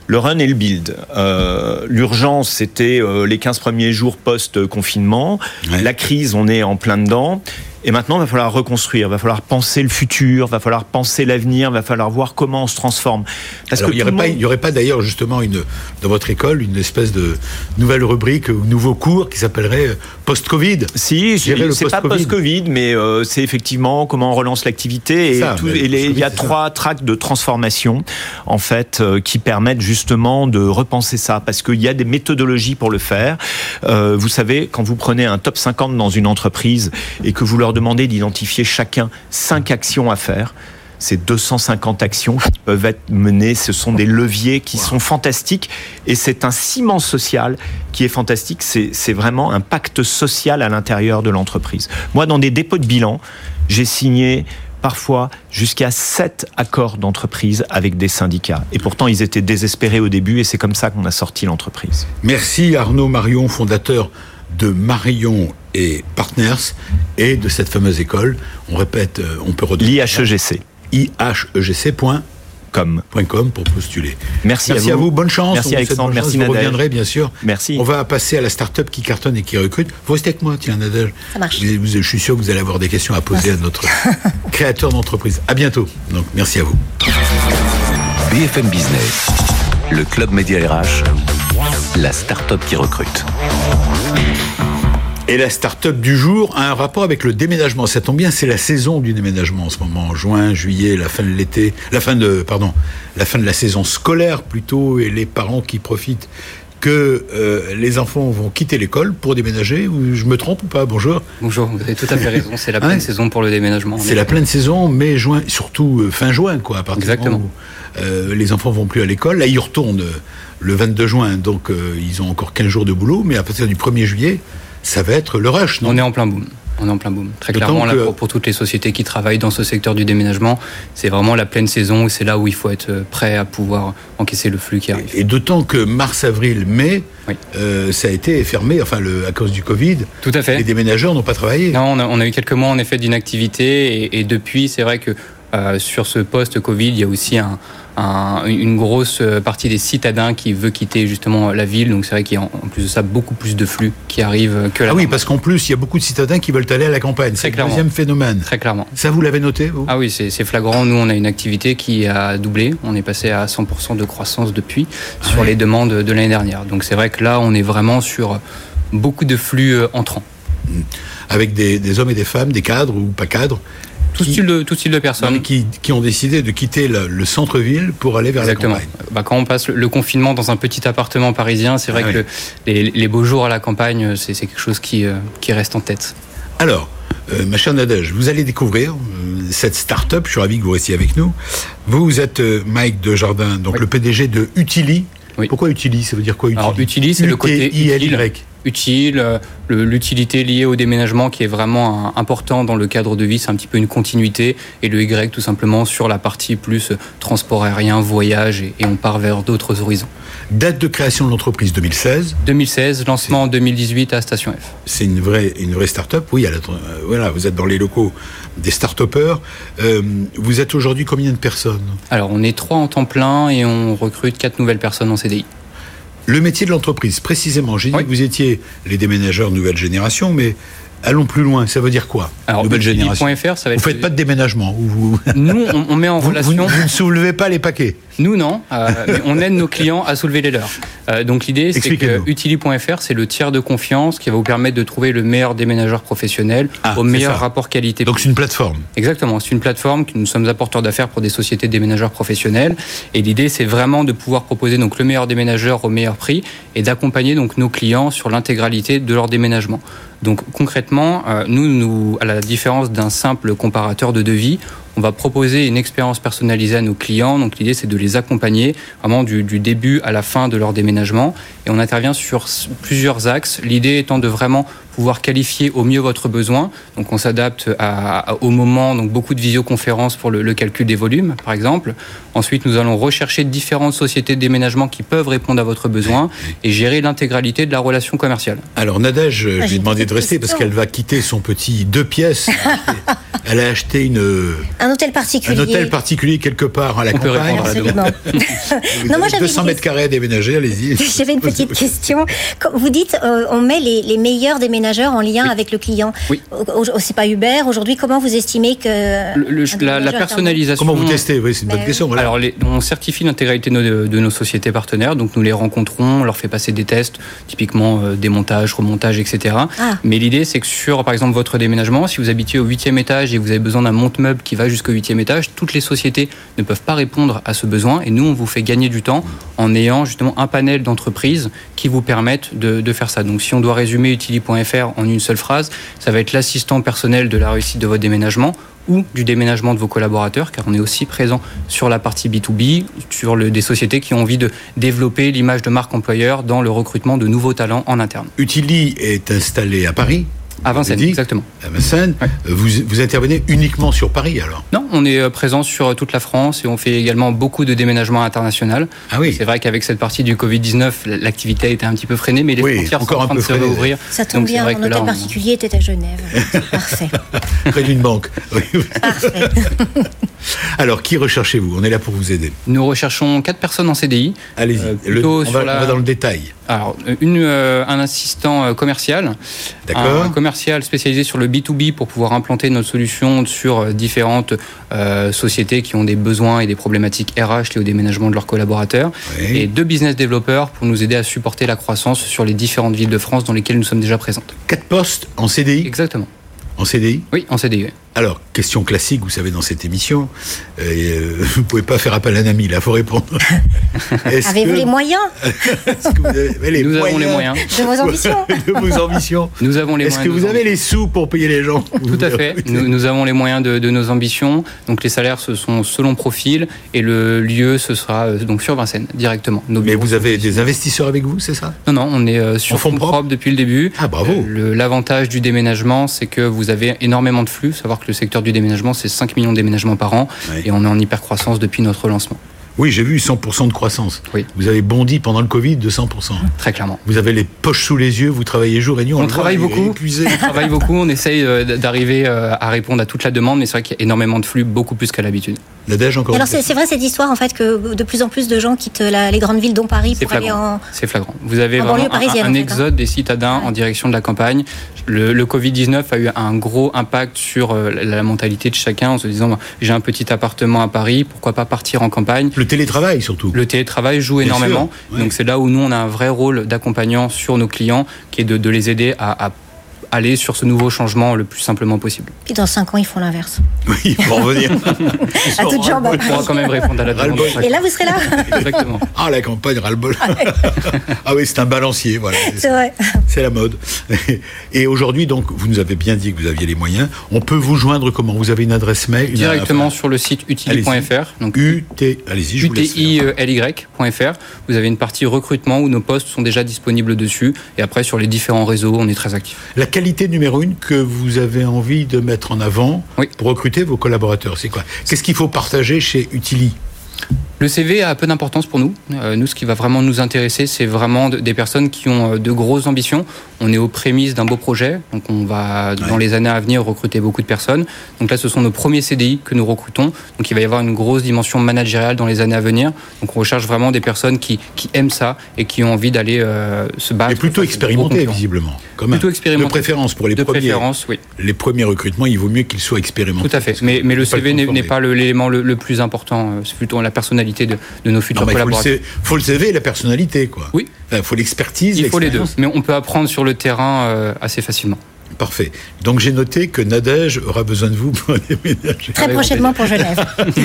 le run et le build. Euh, l'urgence, c'était euh, les quinze premiers jours post-confinement. Ouais. La crise, on est en plein dedans. Et maintenant, il va falloir reconstruire, il va falloir penser le futur, il va falloir penser l'avenir, il va falloir voir comment on se transforme. Parce Alors, que il n'y aurait, monde... aurait pas d'ailleurs justement une, dans votre école une espèce de nouvelle rubrique ou nouveau cours qui s'appellerait post-Covid. Si, c'est, c'est post-Covid. Pas post-Covid, mais euh, c'est effectivement comment on relance l'activité. Et, ça, tout, et les, il y a trois ça. tracks de transformation en fait euh, qui permettent justement de repenser ça, parce qu'il y a des méthodologies pour le faire. Euh, vous savez, quand vous prenez un top cinquante dans une entreprise et que vous leur demandez d'identifier chacun cinq actions à faire. C'est deux cent cinquante actions qui peuvent être menées. Ce sont des leviers qui wow. sont fantastiques. Et c'est un ciment social qui est fantastique. C'est, c'est vraiment un pacte social à l'intérieur de l'entreprise. Moi, dans des dépôts de bilan, j'ai signé parfois jusqu'à sept accords d'entreprise avec des syndicats. Et pourtant, ils étaient désespérés au début et c'est comme ça qu'on a sorti l'entreprise. Merci Arnaud Marion, fondateur de Marion et Partners et de cette fameuse école. On répète, on peut redonner. L'I H E G C. I H E G C point com pour postuler. Merci, merci à, vous. à vous. Bonne chance. Merci Alexandre. Merci Nadège. Vous reviendrez bien sûr. Merci. On va passer à la start-up qui cartonne et qui recrute. Vous restez avec moi, tiens Nadège. Ça marche. Je, je suis sûr que vous allez avoir des questions à poser merci. à notre créateur d'entreprise. À bientôt. Donc merci à vous. B F M Business, le club média R H, la start-up qui recrute. Et la start-up du jour a un rapport avec le déménagement. Ça tombe bien, c'est la saison du déménagement en ce moment. Juin, juillet, la fin de l'été, la fin de, pardon, la fin de la saison scolaire plutôt, et les parents qui profitent que euh, les enfants vont quitter l'école pour déménager. Ou je me trompe ou pas? Bonjour. Bonjour, vous avez tout à fait raison. C'est la pleine ouais. saison pour le déménagement. C'est la pleine saison, mai, juin, surtout euh, fin juin, quoi. À partir Exactement. Du moment où euh, les enfants vont plus à l'école. Là, ils retournent euh, le vingt-deux juin, donc euh, ils ont encore quinze jours de boulot, mais à partir du premier juillet, ça va être le rush, non? On est en plein boom. On est en plein boom. Très clairement, là, pour, pour toutes les sociétés qui travaillent dans ce secteur du déménagement, c'est vraiment la pleine saison et c'est là où il faut être prêt à pouvoir encaisser le flux qui arrive. Et d'autant que mars, avril, mai, oui. euh, ça a été fermé, enfin, le, à cause du Covid. Tout à fait. Les déménageurs n'ont pas travaillé. Non, on a, on a eu quelques mois, en effet, d'inactivité et, et depuis, c'est vrai que euh, sur ce post-Covid, il y a aussi un Un, une grosse partie des citadins qui veut quitter justement la ville, donc c'est vrai qu'il y a en plus de ça beaucoup plus de flux qui arrivent que la Ah oui, parce qu'en plus il y a beaucoup de citadins qui veulent aller à la campagne. Très c'est clairement. le deuxième phénomène. Très clairement. Ça, vous l'avez noté, vous? Ah oui, c'est, c'est flagrant. Nous, on a une activité qui a doublé. On est passé à cent pour cent de croissance depuis ah sur ouais. les demandes de l'année dernière. Donc c'est vrai que là, on est vraiment sur beaucoup de flux entrants. Avec des, des hommes et des femmes, des cadres ou pas cadres. Tout style, de, tout style de personnes. Qui, qui ont décidé de quitter le, le centre-ville pour aller vers Exactement. la campagne. Bah, quand on passe le confinement dans un petit appartement parisien, c'est vrai ah, que oui. les, les beaux jours à la campagne, c'est, c'est quelque chose qui, euh, qui reste en tête. Alors, euh, ma chère Nadège, vous allez découvrir euh, cette start-up. Je suis ravi que vous restiez avec nous. Vous êtes euh, Mike Desjardins, donc oui. le P D G de Utili. Oui. Pourquoi Utili? Ça veut dire quoi Utili? Alors Utili, c'est le côté utile. Utile, le, l'utilité liée au déménagement qui est vraiment un, important dans le cadre de vie, c'est un petit peu une continuité, et le Y tout simplement sur la partie plus transport aérien, voyage, et, et on part vers d'autres horizons. Date de création de l'entreprise deux mille seize. deux mille seize, lancement en deux mille dix-huit à Station F. C'est une vraie, une vraie start-up, oui, à la, euh, voilà, vous êtes dans les locaux des start-upers. Euh, vous êtes aujourd'hui combien de personnes? Alors on est trois en temps plein et on recrute quatre nouvelles personnes en C D I. Le métier de l'entreprise, précisément, j'ai dit oui. que vous étiez les déménageurs nouvelle génération, mais allons plus loin, ça veut dire quoi? Alors, nouvelle génération. F R, ça va être... Vous ne faites pas de déménagement vous... Nous, on, on met en vous, relation... Vous, vous ne soulevez pas les paquets? Nous, non. Euh, mais on aide nos clients à soulever les leurs. Euh, donc, l'idée, c'est que Utili point F R, c'est le tiers de confiance qui va vous permettre de trouver le meilleur déménageur professionnel ah, au meilleur ça. rapport qualité. Donc, c'est une plateforme? Exactement. C'est une plateforme que nous sommes apporteurs d'affaires pour des sociétés de déménageurs professionnels. Et l'idée, c'est vraiment de pouvoir proposer donc, le meilleur déménageur au meilleur prix et d'accompagner donc, nos clients sur l'intégralité de leur déménagement. Donc concrètement, euh, nous, nous, à la différence d'un simple comparateur de devis, on va proposer une expérience personnalisée à nos clients. Donc l'idée, c'est de les accompagner vraiment du, du début à la fin de leur déménagement. Et on intervient sur plusieurs axes. L'idée étant de vraiment pouvoir qualifier au mieux votre besoin. Donc on s'adapte à, à, au moment, donc beaucoup de visioconférences pour le, le calcul des volumes, par exemple. Ensuite, nous allons rechercher différentes sociétés de déménagement qui peuvent répondre à votre besoin et gérer l'intégralité de la relation commerciale. Alors Nadège, je lui ai demandé de rester parce qu'elle va quitter son petit deux pièces. Elle a acheté une... Un Un hôtel particulier. Un hôtel particulier quelque part à la On peut campagne. répondre à la demande. non, moi, deux cents mètres carrés à déménager, allez-y. J'avais une petite question. Quand vous dites, euh, on met les, les meilleurs déménageurs en lien oui. avec le client. Oui. C'est pas Uber. Aujourd'hui, comment vous estimez que... Le, le, la, la personnalisation... Comment vous testez? Oui, c'est une bonne ben, question. Voilà. Alors, les, on certifie l'intégralité de nos, de nos sociétés partenaires. Donc, nous les rencontrons, on leur fait passer des tests, typiquement euh, démontage, remontage, et cetera. Ah. Mais l'idée, c'est que sur, par exemple, votre déménagement, si vous habitez au huitième étage et vous avez besoin d'un monte-meuble qui va jusqu'au huitième étage, toutes les sociétés ne peuvent pas répondre à ce besoin. Et nous, on vous fait gagner du temps en ayant justement un panel d'entreprises qui vous permettent de, de faire ça. Donc, si on doit résumer Utili point F R en une seule phrase, ça va être l'assistant personnel de la réussite de votre déménagement ou du déménagement de vos collaborateurs, car on est aussi présent sur la partie B deux B, sur le, des sociétés qui ont envie de développer l'image de marque employeur dans le recrutement de nouveaux talents en interne. Utili est installé à Paris. À Vincennes, exactement. À Vincennes, ouais. vous, vous intervenez uniquement sur Paris alors? Non, on est présent sur toute la France et on fait également beaucoup de déménagements internationaux. Ah oui. C'est vrai qu'avec cette partie du covid dix-neuf, l'activité a été un petit peu freinée, mais les oui, frontières encore sont en train de se réouvrir. Ça tombe bien, mon hôtel on... particulier était à Genève. Parfait. Près d'une banque. Oui. Parfait. Alors, qui recherchez-vous? On est là pour vous aider. Nous recherchons quatre personnes en C D I. Allez-y, euh, le, on, va, la... on va dans le détail. Alors, une, euh, un assistant commercial, D'accord. un commercial spécialisé sur le B deux B pour pouvoir implanter notre solution sur différentes euh, sociétés qui ont des besoins et des problématiques R H liées au déménagement de leurs collaborateurs, oui. Et deux business développeurs pour nous aider à supporter la croissance sur les différentes villes de France dans lesquelles nous sommes déjà présents. Quatre postes en C D I? Exactement. En C D I? Oui, en C D I. Oui. Alors, question classique, vous savez, dans cette émission, euh, vous ne pouvez pas faire appel à un ami, là, il faut répondre. Avez-vous que... les moyens Est-ce que vous avez les Nous moyens avons les moyens. De vos ambitions. De vos ambitions. Nous avons les Est-ce moyens. que vous avez les sous pour payer les gens? Tout à fait. Nous, nous avons les moyens de, de nos ambitions. Donc, les salaires, ce sont selon profil. Et le lieu, ce sera donc sur Vincennes, directement. Nos Mais vous avez des investisseurs avec vous, c'est ça? Non, non, on est sur fonds propres propre depuis le début. Ah, bravo. Le, l'avantage du déménagement, c'est que vous avez énormément de flux. Savoir que le secteur du déménagement, c'est cinq millions de déménagements par an, oui. Et on est en hyper-croissance depuis notre lancement. Oui, j'ai vu cent pour cent de croissance. Oui. Vous avez bondi pendant le Covid de cent pour cent. Très clairement. Vous avez les poches sous les yeux, vous travaillez jour et nuit. On, on travaille beaucoup. On travaille beaucoup, on essaye d'arriver à répondre à toute la demande, mais c'est vrai qu'il y a énormément de flux, beaucoup plus qu'à l'habitude. Nadège, encore. Alors c'est, c'est vrai cette histoire en fait que de plus en plus de gens quittent la, les grandes villes dont Paris c'est pour flagrant. aller en. C'est flagrant. Vous avez en vraiment un, parisienne, un en fait, exode hein. des citadins ouais. en direction de la campagne. Le, le covid dix-neuf a eu un gros impact sur la, la mentalité de chacun en se disant bah, j'ai un petit appartement à Paris, pourquoi pas partir en campagne. Le télétravail surtout. Le télétravail joue Bien énormément. Sûr, ouais. Donc c'est là où nous on a un vrai rôle d'accompagnant sur nos clients, qui est de, de les aider à, à aller sur ce nouveau changement le plus simplement possible. Puis dans cinq ans, ils font l'inverse. Oui, pour revenir. À toutes jambes. On pourra quand même répondre à la demande. Et là, vous serez là. Exactement. Ah, la campagne, ras-le-bol. Ah oui, c'est un balancier, voilà. C'est vrai. C'est la mode. Et aujourd'hui, donc, vous nous avez bien dit que vous aviez les moyens. On peut vous joindre comment? Vous avez une adresse mail? Directement une... sur le site utili point F R. Donc U T, allez-y, je U T I L Y point F R. Vous avez une partie recrutement où nos postes sont déjà disponibles dessus. Et après, sur les différents réseaux, on est très actifs. La qualité numéro une que vous avez envie de mettre en avant oui. pour recruter vos collaborateurs, c'est quoi? Qu'est-ce qu'il faut partager chez Utili? Le C V a peu d'importance pour nous. Euh, nous, ce qui va vraiment nous intéresser, c'est vraiment de, des personnes qui ont de grosses ambitions. On est aux prémices d'un beau projet, donc on va, ouais. dans les années à venir, recruter beaucoup de personnes. Donc là, ce sont nos premiers C D I que nous recrutons. Donc il va y avoir une grosse dimension managériale dans les années à venir. Donc on recherche vraiment des personnes qui, qui aiment ça et qui ont envie d'aller euh, se battre. Et plutôt expérimentés, visiblement. Quand même. Plutôt expérimentés. De préférence pour les de premiers. Préférence, oui. Les premiers recrutements, il vaut mieux qu'ils soient expérimentés. Tout à fait. Mais, mais le C V n'est, n'est pas le, l'élément le, le plus important. C'est plutôt la personnalité de, de nos futurs non, collaborateurs. Il faut le C V et la personnalité, quoi. Oui. Il enfin, faut l'expertise. Il faut les deux. Mais on peut apprendre sur le terrain euh, assez facilement. Parfait. Donc j'ai noté que Nadège aura besoin de vous pour déménager. Très prochainement pour Genève.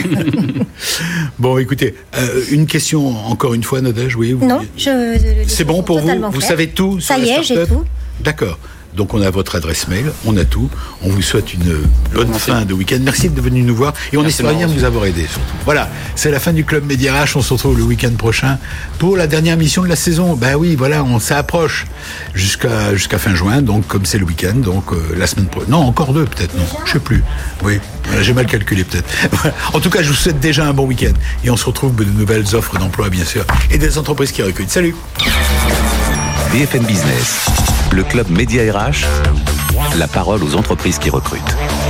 Bon, écoutez, euh, une question encore une fois, Nadège, oui. Vous... Non, je. C'est bon pour vous? Clair. Vous savez tout? Ça y est, j'ai tout. D'accord. Donc on a votre adresse mail, on a tout. On vous souhaite une bonne Merci. fin de week-end. Merci d'être venu nous voir et on Merci espère bien vous avoir aidé surtout. Voilà, c'est la fin du Club Média R H. On se retrouve le week-end prochain pour la dernière mission de la saison. Ben oui, voilà, on s'approche jusqu'à jusqu'à fin juin. Donc comme c'est le week-end, donc euh, la semaine prochaine. Non, encore deux peut-être. Non, je sais plus. Oui, j'ai mal calculé peut-être. Voilà. En tout cas, je vous souhaite déjà un bon week-end et on se retrouve de nouvelles offres d'emploi bien sûr et des entreprises qui recrutent. Salut. B F M Business, le Club Média R H, la parole aux entreprises qui recrutent.